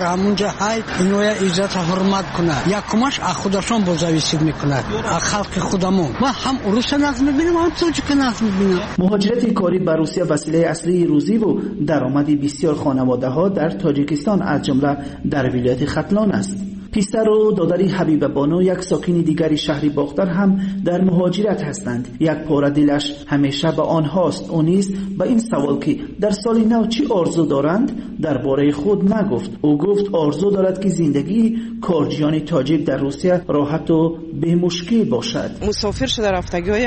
Speaker 17: در همونجا های اینو عزت حرمت کنه یکمش از خودشون بازنویسی میکنه از خلق خودمون ما هم روس نقض میبینیم هم تاجیک نقض میبینیم.
Speaker 13: مهاجرت کاری به روسیه وسیله اصلی روزی و درآمد بسیار خانواده ها در تاجیکستان از جمله در ولایت ختلان است. پسر و دادر حبیب بانو یک ساکن دیگری شهر باختر هم در مهاجرت هستند. یک پاره دلش همیشه به آنهاست. او نیز به این سوال که در سال نو چی آرزو دارند درباره خود نگفت. او گفت آرزو دارد که زندگی کارجیان تاجیک در روسیه راحت و به مشکل باشد.
Speaker 18: مسافر شده رفتگی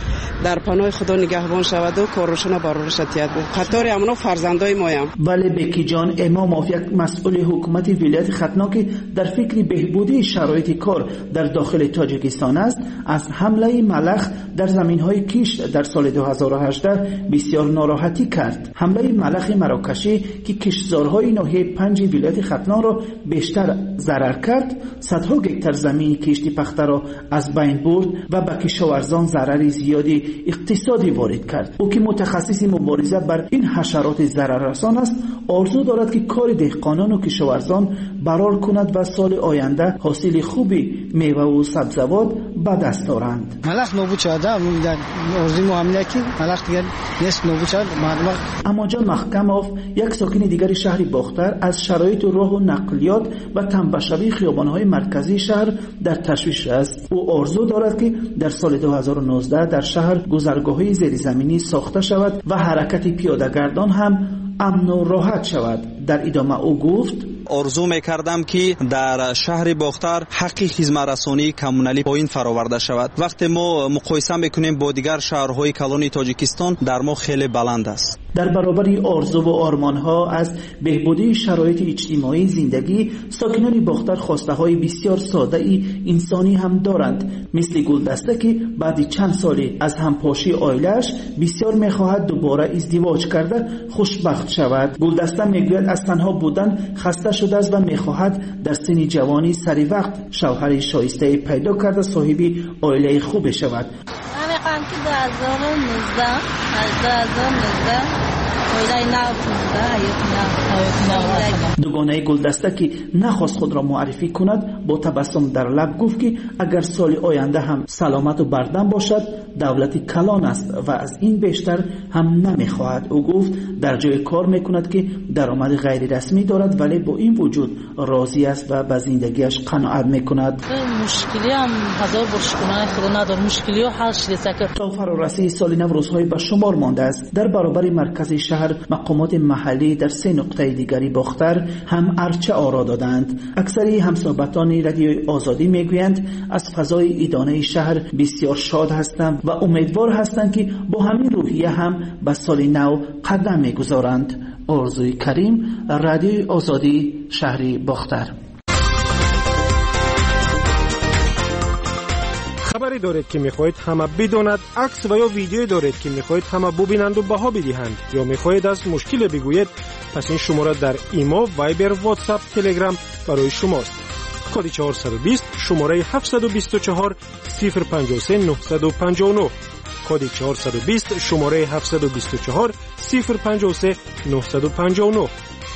Speaker 18: در پناه خدا نگهبان شود و کارشون برارش تیاد بود. قطار امنا فرزندای مایم.
Speaker 13: بله بکی جان اماموف یک مسئول حکومت ولایت ختنا که در فکر بهبودی شرایط کار در داخل تاجیکستان است از حمله ملخ در زمین‌های کشت در سال 2018 بسیار ناراحتی کرد. حمله ملخ مراکشی که کشتزارهای ناحیه 5 ولایت ختنا را بیشتر ضرر کرد، صدها گکتار زمین کشتی پخته را از بین برد و به کشاورزان ضرر زیادی اقتصادی وارد کرد. او که متخصص مبارزه بر این حشرات ضرررسان است، آرزو دارد که کار دهقانان و کشاورزان برار کند و سال آینده حاصل خوبی میوه و سبزوات به دست آورند.
Speaker 17: ملخ نابود شده در ارضی معامله که ملخ دیگر نیست نابود شد.
Speaker 13: اما جان محکموف یک ساکن دیگر شهر باختر از شرایط راه و نقلیات و تنبشوی خیابان‌های مرکزی شهر در تشویش است. او آرزو دارد که در سال 2019 در شهر گذرگاه‌های زیرزمینی ساخته شود و حرکت پیاده‌گردان هم امن و راحت شود. در ادامه او گفت
Speaker 19: آرزو میکردم که در شهر باختر حق خدمت رسانی کمونالی پایین فراورده شود. وقتی ما مقایسه میکنیم با دیگر شهرهای کلان تاجیکستان در ما خیلی بلند است.
Speaker 13: در برابر آرزو و آرمانها از بهبودی شرایط اجتماعی زندگی، ساکنان باختر خواسته های بسیار ساده ای انسانی هم دارند، مثل گلدسته که بعد چند سالی از همپاشی عائله‌اش بسیار میخواهد دوباره ازدواج کرده خوشبخت شود. گلدسته میگوید از تنها بودن خسته شده است و میخواهد در سن جوانی سری وقت شوهر شایسته پیدا کرده صاحب عائله خوب شود.
Speaker 22: میخوام که 2019
Speaker 13: دوگانه گلدسته که نخواست خود را معرفی کند با تبسم در لب گفت که اگر سال آینده هم سلامت و بردم باشد دولت کلان است و از این بیشتر هم نمیخواهد. او گفت در جای کار میکند که درآمد غیر رسمی دارد ولی با این وجود راضی است و به زندگیش قناعت میکند.
Speaker 22: مشکلی هم هزار برشکنه خدا ندار مشکلی ها حل شده سکر.
Speaker 13: تا فرارسی سال نو روزهای به شمار مانده است. در برابر مرکز شهر مقامات محلی در 3 نقطه دیگری باختر هم ارچه آرا دادند. اکثری همصحبتان رادیوی آزادی میگویند از فضای ادانه شهر بسیار شاد هستند و امیدوار هستند که با همین روحیه هم به سال نو قدم میگذارند. آرزوی کریم، رادیوی آزادی، شهر باختر.
Speaker 8: خبری دارید که میخواهید همه بداند، عکس و یا ویدیو دارید که میخواهید همه ببینند و بها بدهند یا میخواهید از مشکل بگویید، پس این شماره در ایما، وایبر، واتساپ، تلگرام برای شماست. کد 420 شماره 724 053 959 کد 420 شماره 724 053 959.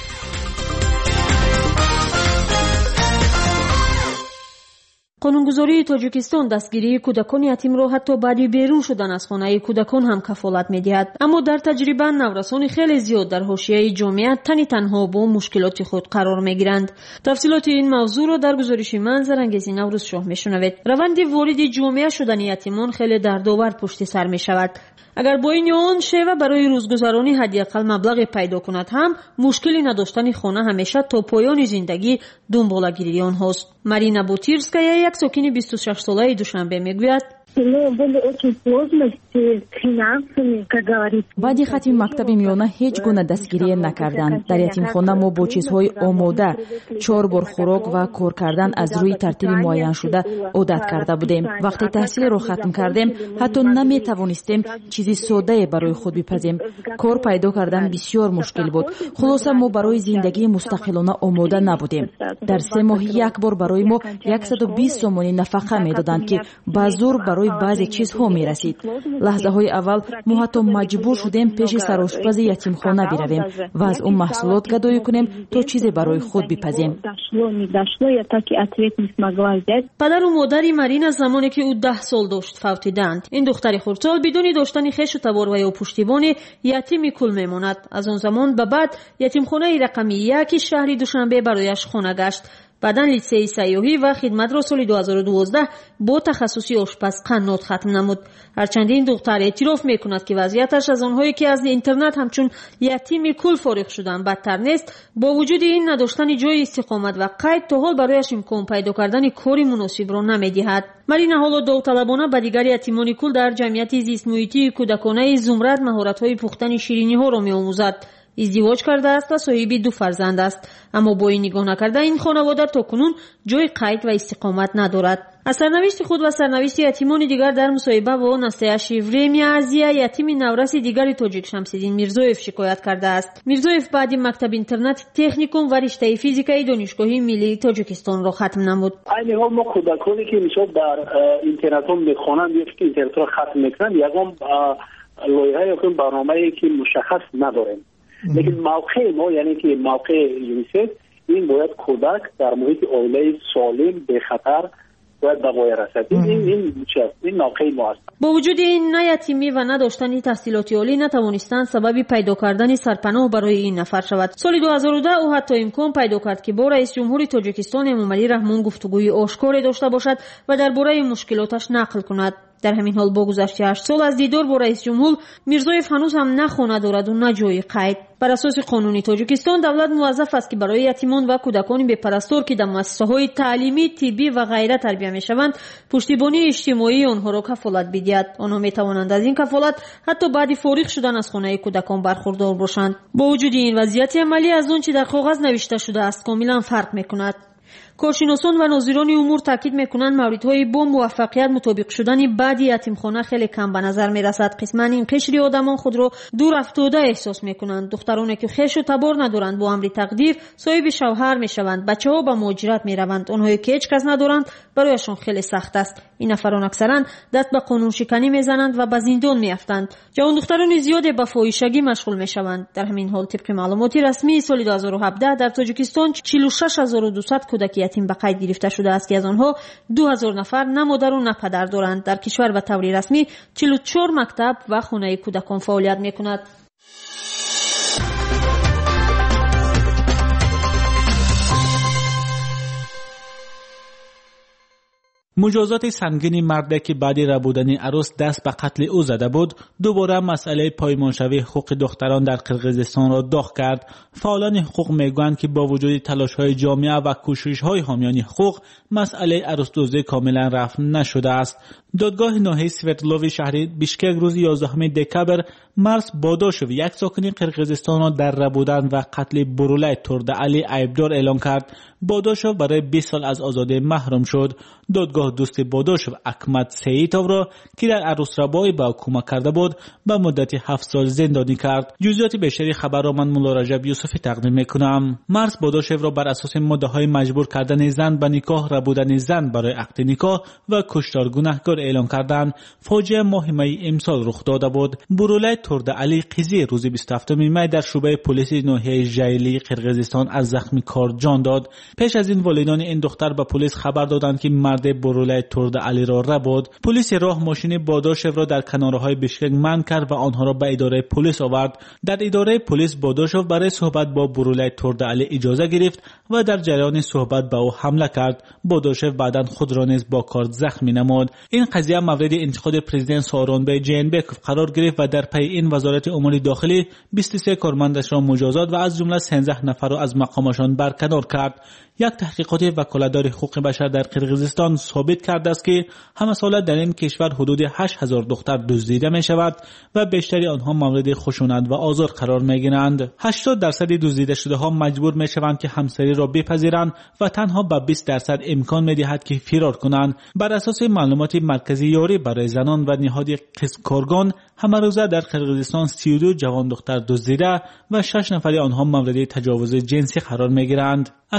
Speaker 2: قانونگذاری تاجیکستان دستگیری کودکان یتیم را حتی بعد بیرون شدن از خانه کودکان هم کفالت می‌دهد. اما در تجربه نورسان خیلی زیاد در حاشیه جامعه تنها با مشکلات خود قرار می‌گیرند. تفصیلات این موضوع را در گزارش من زرنگیزی نوروز شاه می‌شنوید. روند وارد جامعه شدن یتیمان خیلی دردآور پشت سر می‌شود. اگر با این آن شیوه برای روزگذرانی حداقل مبلغ پیدا کند هم مشکلی نداشتن خانه همیشه تا پایان زندگی دنبالگیری آنهاست. مارینا بوتیرسکایا یک ساکن 26 ساله دوشنبه میگوید
Speaker 5: баъди хатми мактаби миёна ҳеҷ гуна дастгирие накарданд. Дар ятимхона мо бо чизҳои омода, 4 бор хӯрок ва кор кардан аз рӯи тартиби муайяншуда одат карда будем. вақте таҳсилро хатм кардем, ҳатто наметавонистем чизи соддае барои худ бипазем. кор пайдо кардан бисёр мушкил буд. хулоса мо барои зиндагии мустақилона омода набудем. дар 3 моҳ як бор барои мо 120 сомони нафақа медоданд ки ба зур барои انتهای بعضی چیزها می رسید. لحظه های اول ما حتی مجبور شدیم پیش سرآشپز یتیمخانه برویم و از اون محصولات گدایی کنیم تا چیزی برای خود بپزیم.
Speaker 2: پدر و مادر مارین زمانی که او 10 سال داشت فوتیدند. این دختر خردسال بدون داشتن خویش و تبار و پشتیبان یتیم کل میماند. از اون زمان به بعد یتیمخانه رقمی 1 شهر دوشنبه برایش خانه گشت. بعداً لیسه سیاحی و خدمت را سال 2012 با تخصصی آشپز قنات ختم نمود. هرچند این دختر اعتراف میکند که وضعیتش از آنهایی که از اینترنت همچون یتیم کل فارغ شدن بدتر نیست. با وجود این نداشتن جای استقامت و قید تا حال برایش امکان پیدا کردن کاری مناسب را نمیدهد. مارین حالا داوطلبانه به دیگر یتیمان کل در جمعیت زیست محیطی کودکانه زمرد مهارت‌های پختن شیرینی‌ها را می‌آموزد. ازدواج کرده است و صاحب 2 فرزند است، اما با این نگاه نکرده این خانواده تاکنون جای قید و استقامت ندارد. از سرنوشت خود و سرنوشت یتیمان دیگر در مصاحبه با نستعیا ورمی ازیا یتیم نورس دیگری تاجیک شمس‌الدین میرزویف شکایت کرده است. میرزویف بعد مکتب اینترنت تکنیکوم و رشته فیزیکای دانشگاه ملی تاجیکستان را ختم نمود.
Speaker 3: این حال ما کودکانی که میشد در اینترنت هم میخوانند یا که اینترنت را ختم میکنند یگان لایحه یا برنامه‌ای که مشخص نداریم. لیکن موقع ما یعنی که موقع یونیسف این باید کودک در محیط عائله سالم به خطر باید به پای رسد. این موقع ما است.
Speaker 2: با وجود این نه یتیمی و نه داشتن تحصیلات عالی نتوانستند سبب پیدا کردن سرپناه برای این نفر شود. سال 2010 او حتی امکان پیدا کرد که با رئیس جمهور تاجیکستان امامعلی رحمان گفتگوی آشکاری داشته باشد و درباره مشکلاتش نقل کند. در همین حال با گذشت 8 سال از دیدار با رئیس جمهور میرزویف هنوز هم نه خانه دارد و نه جای قید. بر اساس قانونی تاجیکستان دولت موظف است که برای یتیمان و کودکان بپرستار که در مؤسسه‌های تعلیمی، طبی و غیره تربیت می‌شوند پشتیبانی اجتماعی آنها را کفالت بدهد. آنها می‌توانند از این کفالت حتی بعد فارغ شدن از خانه کودکان برخوردار باشند. با وجود این وضعیت عملی از آنچه در کاغذ نوشته شده است کاملا فرق می‌کند. کارشناسان و ناظران امور تاکید میکنند موردهای با موفقیت مطابق شدن بعد یتیمخانه خیلی کم به نظر میرسد. قسما این قشر آدمان خود را دور افتاده احساس میکنند. دخترانی که خویش و تبار ندارند با امر تقدیر صاحب شوهر میشوند. بچه‌ها به مهاجرت میروند. آنهایی که هیچ کس ندارند برایشان خیلی سخت است. این نفران اکثرا دست به قانون شکنی میزنند و به زندان میافتند. جوان دختران زیادی به فاحشگی مشغول میشوند. در همین حال طبق معلومات رسمی سال 2017 در تاجیکستان 46200 کودک یتیم به قید گرفته شده است که از آنها 2000 نفر نه مادر و نه پدر دارند. در کشور به طور رسمی 44 مکتب و خانه کودکان فعالیت میکند.
Speaker 4: مجازات سنگین مرد که بعد ربودن عروس دست به قتل او زده بود دوباره مسئله پایمانشوی حقوق دختران در قرقیزستان را داغ کرد. فعالان حقوق میگویند که با وجود تلاش‌های جامعه و کوشش‌های حامیان حقوق مسئله عروس‌دزدی کاملا رفع نشده است. دادگاه ناحیه سوردلوی شهر بیشکک روز 11 دکبر مرس باداشوی یک ساکن قرقیزستان را در ربودن و قتل برولای تردعلی عیبدار اعلام کرد. باداشو برای 20 سال از آزادی محروم شد. دادگاه دوست باداشو اکمت سییتوف را که در عروس ربایی به کمک کرده بود به مدت 7 سال زندانی کرد. جزئیات بیشتری خبر را من مولا رجب یوسفی تقدیم میکنم. مرس باداشو را بر اساس مده‌های مجبور کردن زن به نکاح، ربودن زن برای عقد نکاح و کشتار گناهکار اعلام کردند. فاجعه ماه می امسال رخ داده بود. برولای تردعلی قیزی روز 27 می در شعبه پلیس ناحیه ژایلی قرقیزستان از زخم کار جان داد. پیش از این والدین این دختر به پلیس خبر دادند که مرد برولای تردعلی را ربود. پلیس راه ماشین باداشو را در کنارهای بیشکک منع کرد و آنها را به اداره پلیس آورد. در اداره پلیس باداشو برای صحبت با برولای تردعلی اجازه گرفت و در جریان صحبت به او حمله کرد. باداشو بعداً خود را نیز با کارد زخمی نمود. این قضیه مورد انتقاد پرزیدنت سورونبای جینبکوف قرار گرفت و در پی این وزارت امور داخلی 23 کارمندش را مجازات و از جمله 13 نفر را از مقامشان برکنار کرد. یک تحقیقات وکالتدار حقوق بشر در قرقیزستان ثابت کرده است که همه ساله در این کشور حدود 8000 دختر دزدیده می شود و بیشتری آنها مورد خشونت و آزار قرار می گیرند. 80% دزدیده شده ها مجبور می شوند که همسری را بپذیرند و تنها به 20% امکان می دهد که فرار کنند. بر اساس معلومات مرکزی یاری برای زنان و نهاد قسکارگان همه روزه در قرقیزستان 32 جوان دختر دزدیده و 6 نفر آنها مورد تجاوز جنسی قرار می گیرند. اخیراً دختر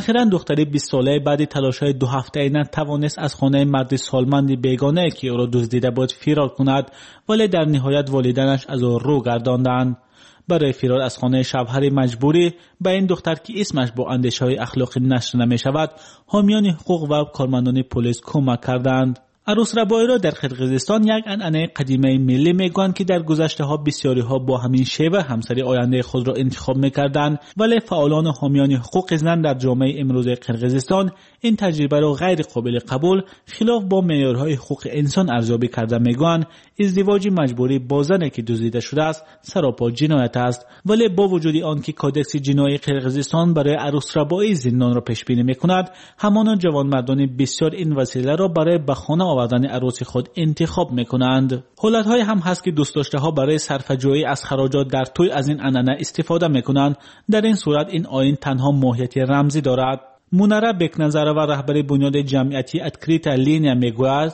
Speaker 4: دختری 20 ساله بعد تلاش‌های 2 هفته‌ای نتوانست از خانه مرد سالمند بیگانه که او را دزدیده بود فرار کند، ولی در نهایت والدینش از او رو گرداندند. برای فرار از خانه شوهر مجبوری به این دختر که اسمش با اندیشه‌های اخلاقی نشر نمی‌شود، حامیان حقوق و کارمندان پلیس کمک کردند. عروس ربایی را در قرقیزستان یک عنعنه قدیمی ملی میگویند که در گذشته ها بسیاری ها با همین شیوه همسری آینده خود را انتخاب میکردند، ولی فعالان و حامیان حقوق زن در جامعه امروز قرقیزستان این تجربه را غیر قابل قبول، خلاف با معیارهای حقوق انسان ارزیابی کرده میگویند ازدواج مجبوری با زنی که دزدیده شده است سراپا جنایت است. ولی با وجود آنکه کودکس جنایی قرقیزستان برای عروس ربایی زندان را پیش بینی میکند، همان جوانمردان بسیار این وسیله را برای به خانه آوردن عروس خود انتخاب میکنند. حالت‌های هم هست که دوست داشته ها برای صرفه‌جویی از خراجات در توی از این عنعنه استفاده میکنند. در این صورت این آیین تنها ماهیت رمزی دارد. منره بکنظره و رهبر بنیاد جمعیتی اتکریتا لینیا میگوید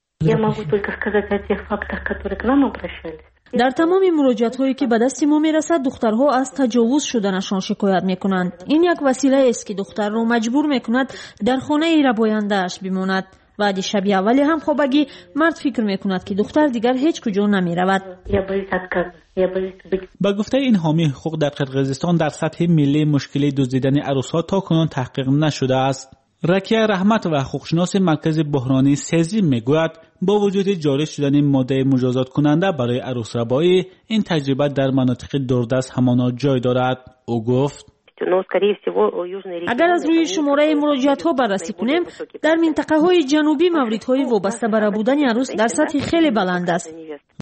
Speaker 2: در تمام مراجعات هایی که به دست ما میرسد دخترها از تجاوز شدنشان شکایت میکنند. این یک وسیله است که دختر را مجبور میکند در خانه رباینده‌اش بماند. بعد شب اولی هم خوابگی مرد فکر میکند که دختر دیگر هیچ کجا نمیرود.
Speaker 4: با گفته این حامی حقوق در قرقیزستان در سطح ملی مشکل دزدیدن عروس‌ها تاکنون تحقیق نشده است. رکیه رحمت و حقوقشناس مرکز بحرانی سیزی میگوید با وجود جاری شدن ماده مجازات کننده برای عروس ربایی، این تجربه در مناطق دوردست همانا جای دارد. او گفت
Speaker 2: اگر از روی شماره مراجعات ها بررسی کنیم، در منطقه های جنوبی موردهای وابسته به ربودن عروس در سطح خیلی بلند است.